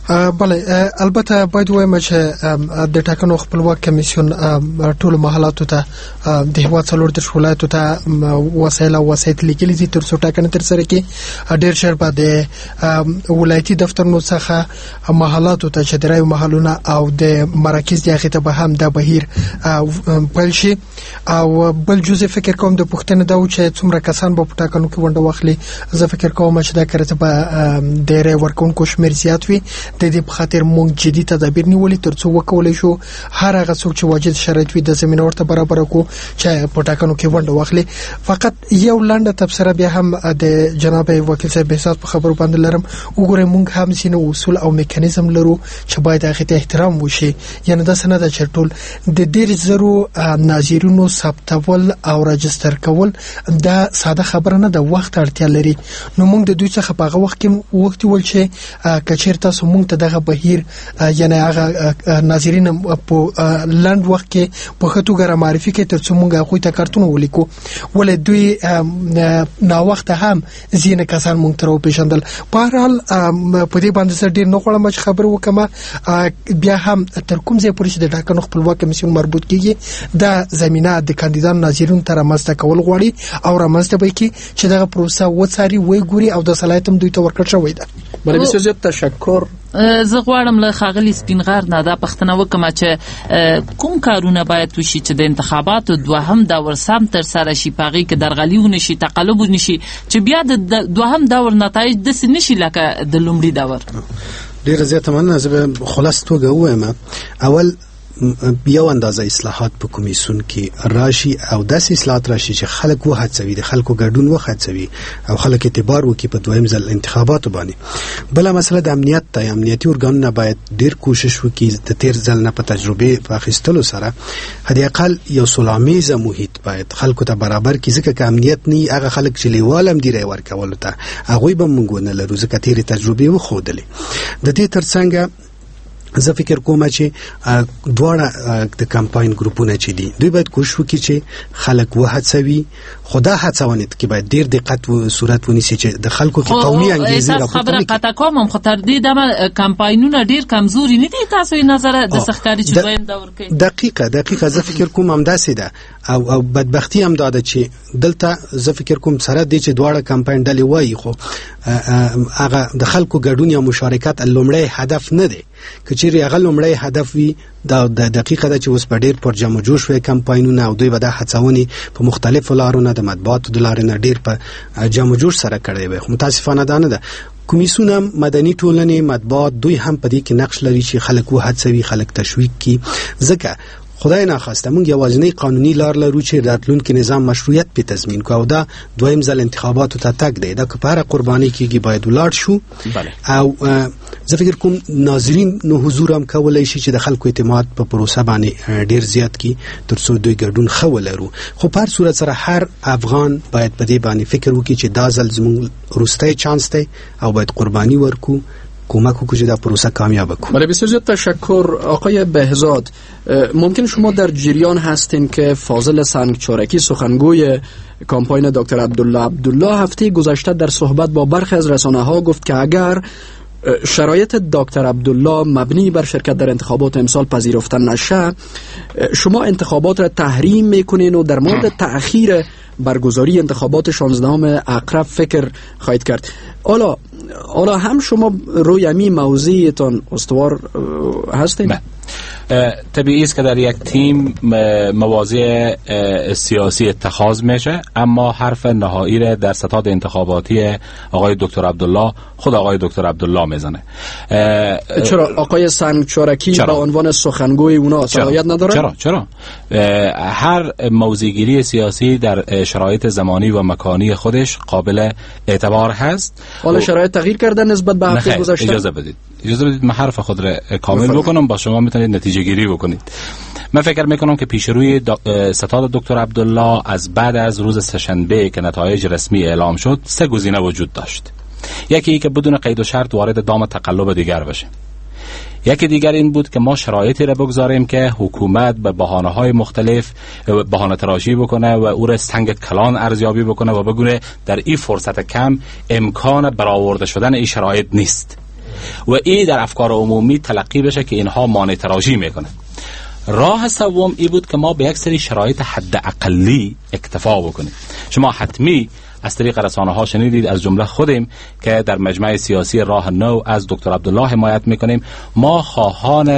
بله البته باید وایم چې د ټاکنو خپلواک کمیسیون ټول محلاتو ته د هیواد څلور د ولایتو ته وسایل او وسایط لیکلي دي تر څو ټاکنه تر سره کې ډیر شر بعد ولایتي دفترونو څخه محلاتو ته چې درای محلونه او د مراکز دی هغه ته به هم د بهیر پیل شي. او بل جزء فکر کوم د پښتنه دا و چې څومره کسان به ټاکنو کې ونډه واخلي. زه فکر کوم چې دا اگر ته په ډېر ورکونکو شمیر زیات وي د دې په خاطر مونږ جدي تدابیر نیولې ترڅو وکولای شو هر هغه څوک چې واجد شرایط وي د زمينه ورته برابر کو چې په ټاکنو کې ونډه واخلي. فقط یو لنډه تبصره بیا هم د جناب وکیل صاحب بهساس په خبرو باندې لرم. وګورئ مونږ هم سینه اصول او میکانیزم لرو چې باید هغه ته احترام وشي. یعنی دا سند چې ټول د ډېر زرو ناظرینو ثبتول او راجستر کول دا ساده خبره نه ده، وخت اړتیا لري. نو موږ د دوی څخه په هغه وخت کې وخت ول چې کچیر تاسو موږ ته دغه بهیر یعنی هغه ناظرین په لاند وخت کې په خطو غره معرفي کې ترڅو موږ هغه ته کارتونه ولیکو. ولې دوی نا وخت هم زینه کسان موږ تر پیژندل. په هر حال په دې باندې سره ډیر نه غواړم چې خبر وکم. بیا هم تر کوم ځای پورې چې د ټاکنو خپلواک کمیسیون مربوط کیږي دا زمينه د کاندیدانو ناظرین تر رامنځته کول غواړي او رامنځته به کی چې دغه پروسه وڅاري وای ګوري او د صلاحیت هم دوی ته ورکړ شوی ده. بله بسیار زیات تشکر. زه غواړم له ښاغلي سپینغر نه دا پوښتنه وکړم چې کوم کارونه باید وشي چې د انتخاباتو دوهم دور سم تر سره شي، په هغې کې درغلي ونشي، تقلب ونشي، چې بیا د دوهم دور نتایج داسې نشي لکه د لومړي دور. ډېره زیاته مننه. زه به خلاص توګه ووایم. اول یو اندازه اصلاحات په کمیسیون کې راشي او داسې اصلاحات راشي چې خلک وهڅوي، د خلکو ګډون وهڅوي او خلک اعتبار وکړي په دویم ځل انتخاباتو باندې. بله مسله د امنیت ته، امنیتي ارګانونه باید ډیر کوشش وکړي د تیر ځل نه په تجربه په اخیستلو سره حد اقل یو سلامیزه محیط باید خلکو ته برابر کړي، ځکه که امنیت نه هغه خلک چې لیوالم دی ورکول ته هغه به موږ نه لرو، ځکه تیر تجربه وښودلې. د دې ترڅنګ زه فکر کوم چې دواړه د کمپاین ګروپونه چې دي دوی باید کوشش وکړي چې خلک وهڅوي. خدا هڅونه کې باید ډیر دقت و صورت ونیسي چې د خلکو کې قومي انګیزه راپورته خبره قطع کوم. خو تر دې دمه کمپاینونه ډیر کمزوري نه دي. تاسو یې نظر د سخکاري چې دویم دور کې دقیقه زه فکر کوم همداسې ده او بدبختی هم ده چې دلته زه فکر کوم سره دي چې دواړه کمپاین ډلې وایي خو هغه د خلکو ګډون یا مشارکت لومړی هدف نه دی. کچېرې هغه لومړی هدف وي دا د دقیقه ده چې اوس په ډیر پر جمع جوش وي کمپاینونه او دوی به دا هڅونې په مختلفو لارونو د مطبوعاتو د لارې نه ډیر په جمع جوش سره کړی وي. خو متاسفانه دا نه ده. کمیسیون مدني ټولنې مطبوعات دوی هم په دې کې نقش لري چې خلک وهڅوي، خلک تشویق کړي. ځکه خدای ناخواسته موږ یوازینی قانوني لار لرو چې راتلونکي نظام مشروعیت په تضمین کو او دا دویم ځل انتخاباتو ته تګ دی. دا که په هر قرباني کېږي باید ولاړ شو. او زه فکر کوم ناظرین نو حضور هم کولای شي چې د خلکو اعتماد په پروسه باندې ډیر زیات کی ترڅو دوی ګډون خو ولرو. خو په هر صورت سره هر افغان باید په دې باندې فکر وکړي چې دا ځل زموږ وروستی چانس دی او باید قربانی ورکو، کمک وکړو چې دا پروسه کامیاب کړو. بله بسیار زیاد تشکر. آقای بهزاد، ممکن شما در جریان هستین که فاضل سنگچارکی سخنگوی کمپاین دکتر عبدالله هفته گذشته در صحبت با برخی از رسانه‌ها گفت که اگر شرایط دکتر عبدالله مبنی بر شرکت در انتخابات امسال پذیرفته نشه شما انتخابات را تحریم میکنین و در مورد تأخیر برگزاری انتخابات 16 اقرب فکر خواهید کرد. حالا هم شما روی امی موضوعتان استوار هستین؟ طبیعی است که در یک تیم مواضع سیاسی اتخاذ میشه، اما حرف نهایی را در ستاد انتخاباتی آقای دکتر عبدالله خود آقای دکتر عبدالله میزنه. چرا آقای سنگچارکی به عنوان سخنگوی اونا صلاحیت نداره؟ چرا هر موضع‌گیری سیاسی در شرایط زمانی و مکانی خودش قابل اعتبار هست. حالا شرایط تغییر کرده نسبت به هفته گذشته؟ اجازه بدید من حرف خود را کامل بکنم، با شما میتونید نتیجه گیری بکنید. من فکر میکنم که پیشروی ستاد دکتر عبدالله از بعد از روز سه‌شنبه که نتایج رسمی اعلام شد 3 گزینه وجود داشت. یکی که بدون قید و شرط وارد دام تقلب دیگر بشه. یکی دیگر این بود که ما شرایطی را بگذاریم که حکومت به بهانه‌های مختلف بهانه تراشی بکنه و او را سنگ کلان ارزیابی بکنه و بگونه در این فرصت کم امکان برآورده شدن این شرایط نیست و این در افکار عمومی تلقی بشه که اینها مانع تراشی میکنه. راه سوم این بود که ما به یک سری شرایط حد اقلی اکتفا بکنیم. شما حتمی از طریق رسانه‌ها شنیدید، از جمله خودم که در مجمع سیاسی راه نو از دکتر عبدالله حمایت میکنیم. ما خواهان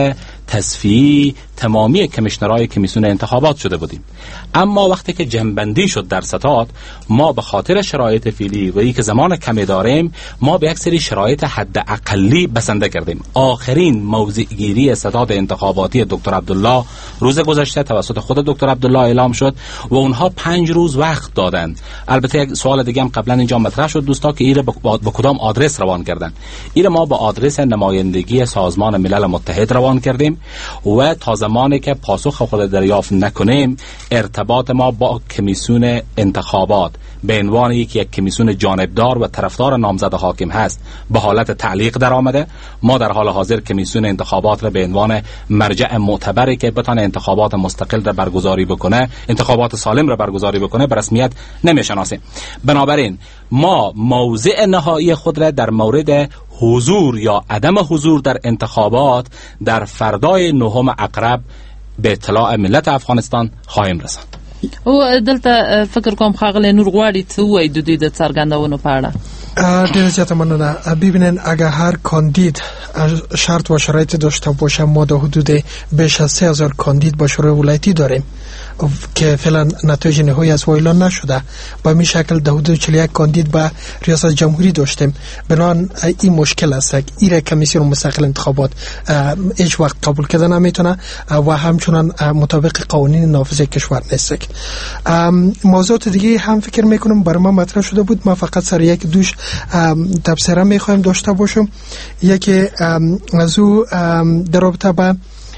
تصفیه تمامی کمیشنرهای کمیسیون انتخابات شده بودیم. اما وقتی که جنبندی شد در ستاد، ما به خاطر شرایط فعلی و اینکه زمان کمی داریم، ما به یک سری شرایط حد اقلی بسنده کردیم. آخرین موضع گیری ستاد انتخاباتی دکتر عبدالله روز گذشته توسط خود دکتر عبدالله اعلام شد و اونها 5 روز وقت دادند. البته یک سوال دیگه هم قبلا اینجا مطرح شد دوستا که ایره به کدام آدرس روان کردن. ایره ما به آدرس نمایندگی سازمان ملل متحد روان کردیم و تا زمانی که پاسخ خود دریافت نکنیم، ارتباط ما با کمیسیون انتخابات به عنوان یک کمیسیون جانبدار و طرفدار نامزد حاکم هست به حالت تعلیق در آمده. ما در حال حاضر کمیسیون انتخابات را به عنوان مرجع معتبری که بتونه انتخابات مستقل را برگزاری بکنه، انتخابات سالم را برگزاری بکنه، به رسمیت نمیشناسیم. بنابراین ما موضع نهایی خود را در مورد حضور یا عدم حضور در انتخابات در فردای 9 اقرب به اطلاع ملت افغانستان خواهیم رساند. او دلته فکر کوم خاغلی نور غواړي ته وایي د دوی د څرګندونو په اړه. ډیره زیاته مننه. ببینین اگر هر کاندید شرط و شرایط داشته باشه، ما در حدود بیش از 3000 کاندید با شورای ولایتی داریم که فعلا نتایج نهایی از اعلان نشده. با این شکل در حدود 41 کاندید به ریاست جمهوری داشتیم. بنابراین این مشکل است که این کمیسیون مستقل انتخابات هیچ وقت قبول کرده نمیتونه و همچنان مطابق قوانین نافذ کشور نیست. موضوعات دیگه هم فکر میکنم برای ما مطرح شده بود. ما فقط سر یک دوش تبصره میخوایم داشته باشم. یکی از او در رابطه با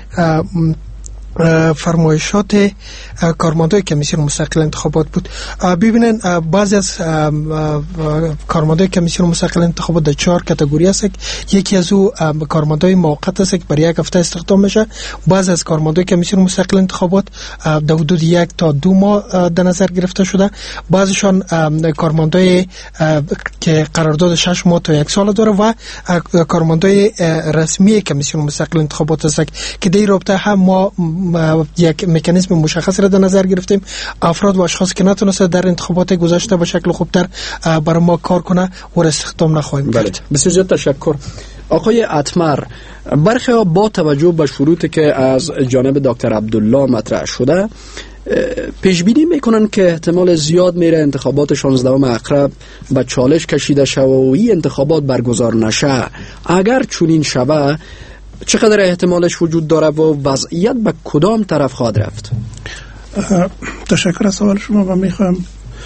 فرمایشات کارمندای کمیسیون مستقل انتخابات بود. ببینن بعضی از کارمندای کمیسیون مستقل انتخابات در 4 کاتگوری است. یکی از او کارمندای موقت است که برای 1 هفته استخدام میشه. بعضی از کارمندای کمیسیون مستقل انتخابات در حدود 1 تا 2 ماه در نظر گرفته شده. بعضیشان کارمندای که قرارداد 6 ماه تا 1 سال داره و کارمندای رسمی کمیسیون مستقل انتخابات است که در رابطه هم ما یک مکانیزم مشخص را در نظر گرفتیم. افراد و اشخاص که نتونسته در انتخابات گذشته به شکل خوبتر برای ما کار کنه و استخدام نخواهیم کرد. بسیار زیاد تشکر. آقای اتمر، برخی با توجه به شروطی که از جانب دکتر عبدالله مطرح شده پیش بینی میکنن که احتمال زیاد میره انتخابات 16 اقرب به چالش کشیده شود و این انتخابات برگزار نشه. اگر چنین شود چقدر احتمالش وجود داره و وضعیت به کدام طرف خواهد رفت؟ تشکر از سوال شما و میخوام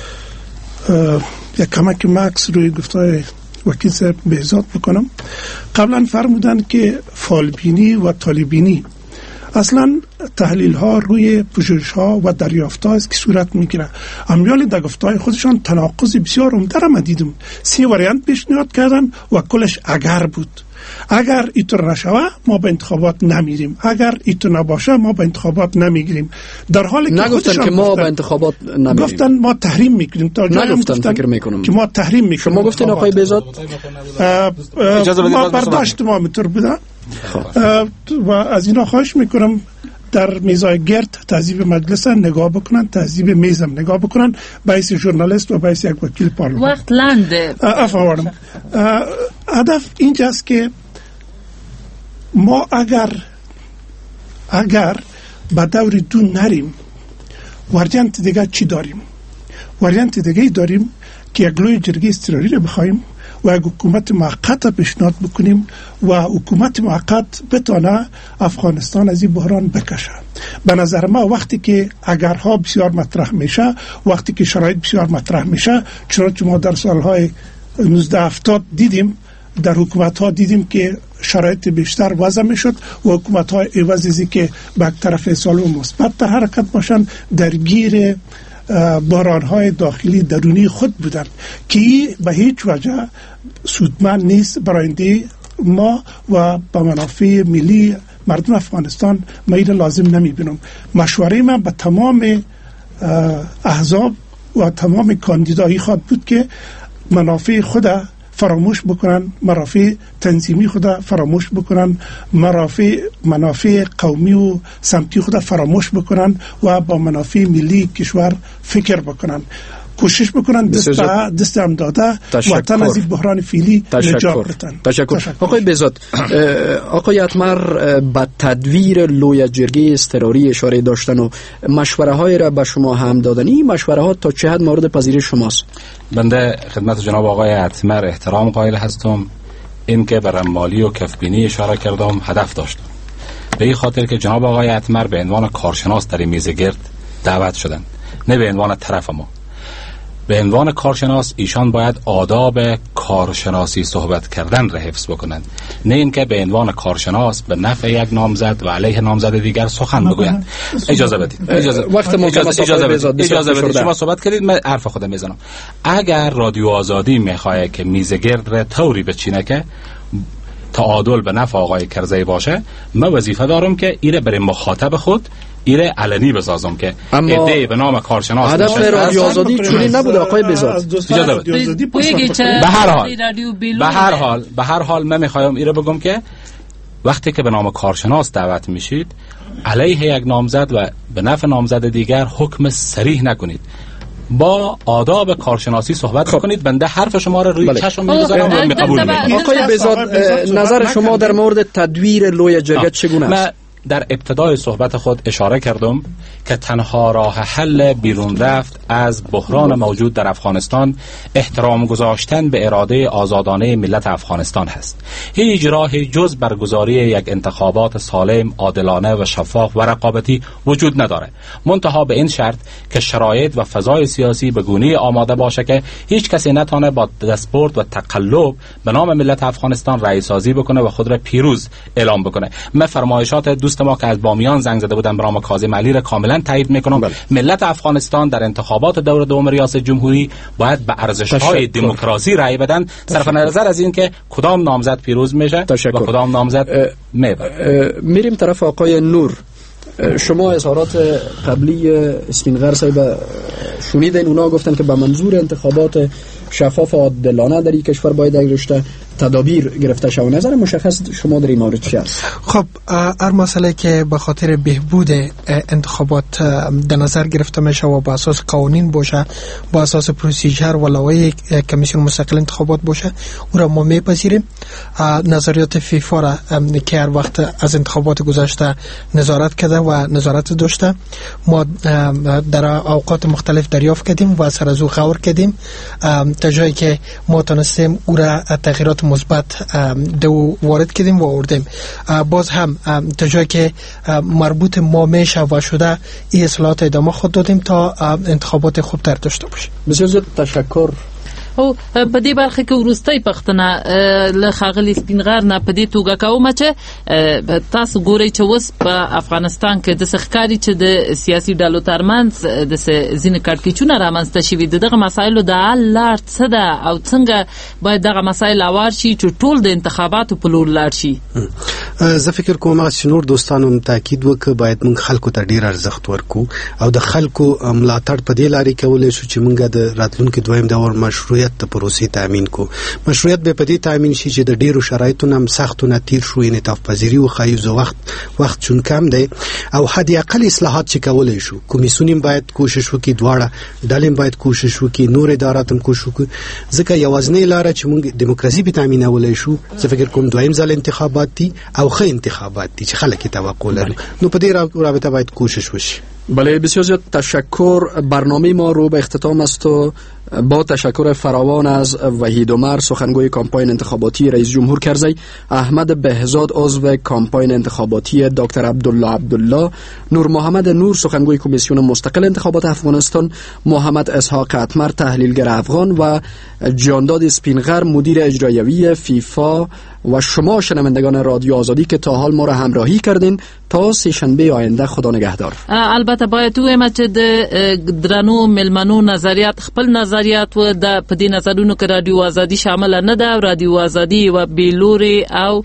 یک کمک مکس روی گفتای وکیل صاحب بهزاد بکنم. قبلا فرمودن که فالبینی و طالبینی اصلا تحلیل ها روی پژوهش ها و دریافت ها است که صورت میگیره. امیال در گفتهای خودشان تناقض بسیار عمده را دیدم. 3 واریانت پیشنهاد کردن و کلش اگر بود. اگر اینطور نشوه ما به انتخابات نمیریم، اگر اینطور نباشه ما به انتخابات نمیگیریم. در حالی که نگفتن که ما به انتخابات نمیریم، گفتن ما تحریم میکنیم. نگفتن فکر میکنم که ما تحریم میکنیم. شما گفتین آقای بهزاد ما برداشت ما اینطور بوده و از اینا خواهش میکنم در میزای گرد تهذیب مجلس نگاه بکنن، تهذیب میزم نگاه بکنن، باعث ژورنالیست و باعث یک وکیل پارلمان. وقت لنده. افاورم هدف اینجاست که ما اگر به دور دو نریم واریانت دیگه چی داریم؟ واریانت دیگه داریم که یک لوی جرگه اضطراری رو بخوایم و یک حکومت موقت پیشنهاد بکنیم و حکومت موقت بتونه افغانستان از این بحران بکشه. به نظر ما وقتی که اگرها بسیار مطرح میشه، وقتی که شرایط بسیار مطرح میشه، چنانچه ما در سالهای 1970 دیدیم، در حکومت ها دیدیم که شرایط بیشتر وضع میشد و حکومت های عوض ازی که به طرف سالم و مثبت حرکت باشن درگیر بحران های داخلی درونی خود بودند که به هیچ وجه سودمند نیست برای ما و به منافع ملی مردم افغانستان. ما این لازم نمیبینم. مشوره من به تمام احزاب و تمام کاندیدایی خود بود که منافع خود فراموش بکنن، منافع تنظیمی خود فراموش بکنن، منافع قومی و سمتی خود فراموش بکنن و با منافع ملی کشور فکر بکنن. کوشش بکنن دست هم داده وطن از این بحران فعلی نجات بدن. تشکر. آقای بهزاد، آقای اتمر به تدویر لوی جرگه اضطراری اشاره داشتن و مشوره های را به شما هم دادن. این مشوره ها تا چه حد مورد پذیرش شماست؟ بنده خدمت جناب آقای اتمر احترام قائل هستم. این که به رمالی و کفبینی اشاره کردم هدف داشتم، به این خاطر که جناب آقای اتمر به عنوان کارشناس در این میز گرد دعوت شدن، نه به عنوان طرف ما. به عنوان کارشناس ایشان باید آداب کارشناسی صحبت کردن را حفظ بکنند، نه اینکه به عنوان کارشناس به نفع یک نامزد و علیه نامزد دیگر سخن بگویند. اجازه بدید. اجازه بدید. شما صحبت کردید، من حرف خودم میزنم. اگر رادیو آزادی میخواد که میز گرد را طوری بچینه که تعادل به نفع آقای کرزی باشه، من وظیفه دارم که ایره برای مخاطب خود ایره علنی بسازم که ایده به نام کارشناس هدف رادیو آزادی چونی نبوده آقای بهزاد. به هر حال من میخوایم ایره بگم که وقتی که به نام کارشناس دعوت میشید علیه یک نامزد و به نفع نامزد دیگر حکم صریح نکنید، با آداب کارشناسی صحبت کنید. بنده حرف شما را روی چشم میگذارم و قبول میکنم. آقای بهزاد، نظر شما در مورد تدویر لوی جرگه چگونه است؟ در ابتدای صحبت خود اشاره کردم که تنها راه حل بیرون رفت از بحران موجود در افغانستان احترام گذاشتن به اراده آزادانه ملت افغانستان هست. هیچ راهی جز برگزاری یک انتخابات سالم، عادلانه و شفاف و رقابتی وجود نداره، منتها به این شرط که شرایط و فضای سیاسی به گونه‌ای آماده باشه که هیچ کسی نتونه با دستبرد و تقلب به نام ملت افغانستان رئیس‌سازی بکنه و خود را پیروز اعلام بکنه. من فرمایشات دوست ما که از بامیان زنگ زده بودن به نام کاظم علی را کاملا تایید میکنم. ملت افغانستان در انتخابات دور دوم ریاست جمهوری باید به ارزش‌های دموکراسی رأی بدن، صرف نظر از این که کدام نامزد پیروز میشه و کدام نامزد میبره. میریم طرف آقای نور. شما اظهارات قبلی اسپینغر صاحب شنیدین، اونا گفتن که به منظور انتخابات شفاف و عادلانه در این کشور باید یک رشته تدابیر گرفته شود. نظر مشخص شما در این مورد چی است؟ خب هر مسئله که به خاطر بهبود انتخابات در نظر گرفته میشه و با اساس قوانین باشه، با اساس پروسیجر و لوایح کمیسیون مستقل انتخابات باشه، او را ما میپذیریم. نظریات فیفا را که هر وقت از انتخابات گذشته نظارت کرده و نظارت داشته، ما در اوقات مختلف دریافت کردیم و سر از او غور کردیم تا جایی که ما تونستیم او را تغییرات مثبت دو وارد کردیم و آوردیم. باز هم تا جایی که مربوط ما میشه و شده این اصلاحات ادامه خود دادیم تا انتخابات خوب تر داشته باشیم. بسیار زیاد تشکر. او په دې برخه کې ورستۍ پښتنه له ښاغلي سپینغر نه په دې توګه کوم چې تاسو ګورئ چې اوس په افغانستان کې د ښکاری چې د سیاسي ډلو ترمنځ د ځینې کړکېچونه رامنځته شوي دي، دغه مسایلو د حل لار څه ده او څنګه باید دغه مسایل هوار شي چې ټول د انتخاباتو په لور لاړ شي؟ زه فکر کوم چې نور دوستانو هم تاکید وکړي باید موږ خلکو ته ډیر ارزښت ورکو او د خلکو ملاتړ په دې لارې کولی شو چې موږ د راتلونکي دویم دور مشروعیت د پروسې تامین کو. مشروعیت به په دې تامین شي چې د ډیرو شرایطو هم سختو نه تیر شو، انعطاف پذیری او خایز وخت چون کم دی او حد اقل اصلاحات چې کولای شو. کمیسیون باید کوشش وکړي، دواړه ډلې باید کوشش وکړي، نور ادارات هم کوشش وکړي، ځکه یوازینۍ لاره چې موږ دیموکراسي په تامینولای شو زه فکر کوم دویم ځل انتخابات دي او ښه انتخابات دي چې خلک توقع لري، نو په دې رابطه باید کوشش وشي. بله، بسیار زیاد تشکر. برنامه ما رو به اختتام است و با تشکر فراوان از وحید عمر سخنگوی کمپاین انتخاباتی رئیس جمهور کرزی، احمد بهزاد عضو کمپاین انتخاباتی دکتر عبدالله، نور محمد نور سخنگوی کمیسیون مستقل انتخابات افغانستان، محمد اسحاق اتمر تحلیلگر افغان و جانداد اسپینغر مدیر اجرایوی فیفا و شما شنوندگان رادیو آزادی که تا حال ما را همراهی کردین. تا سه شنبه آینده خدا نگهدار. البته باید وایم چې د درنو ملمنو نظریات خپل نظریات و د په دې نظرونو کې رادیو آزادي شامل نه ده. رادیو آزادي و بیلوري او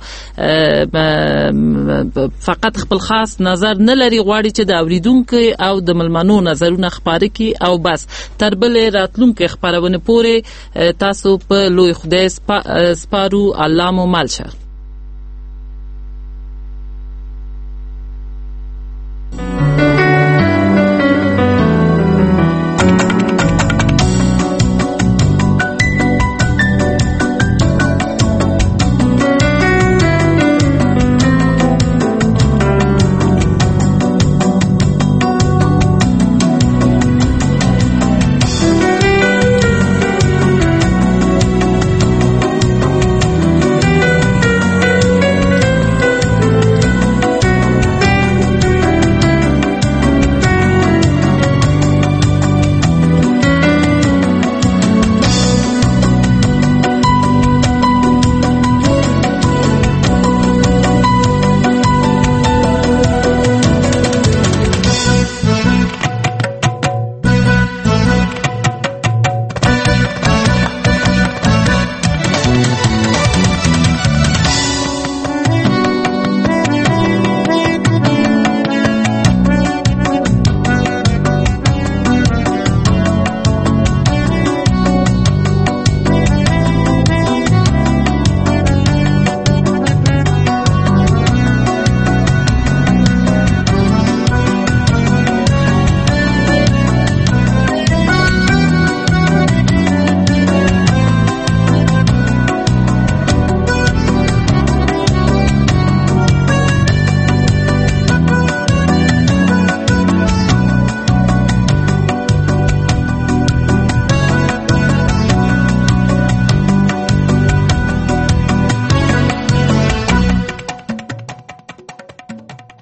فقط خپل خاص نظر نه لري، غواړي چې د اوریدونکو او د ملمنو نظرونه خپاره کړي او بس. تر بل راتلونکو خبرونه پورې تاسو په لوی خدای سپارو. الله مو مل شه.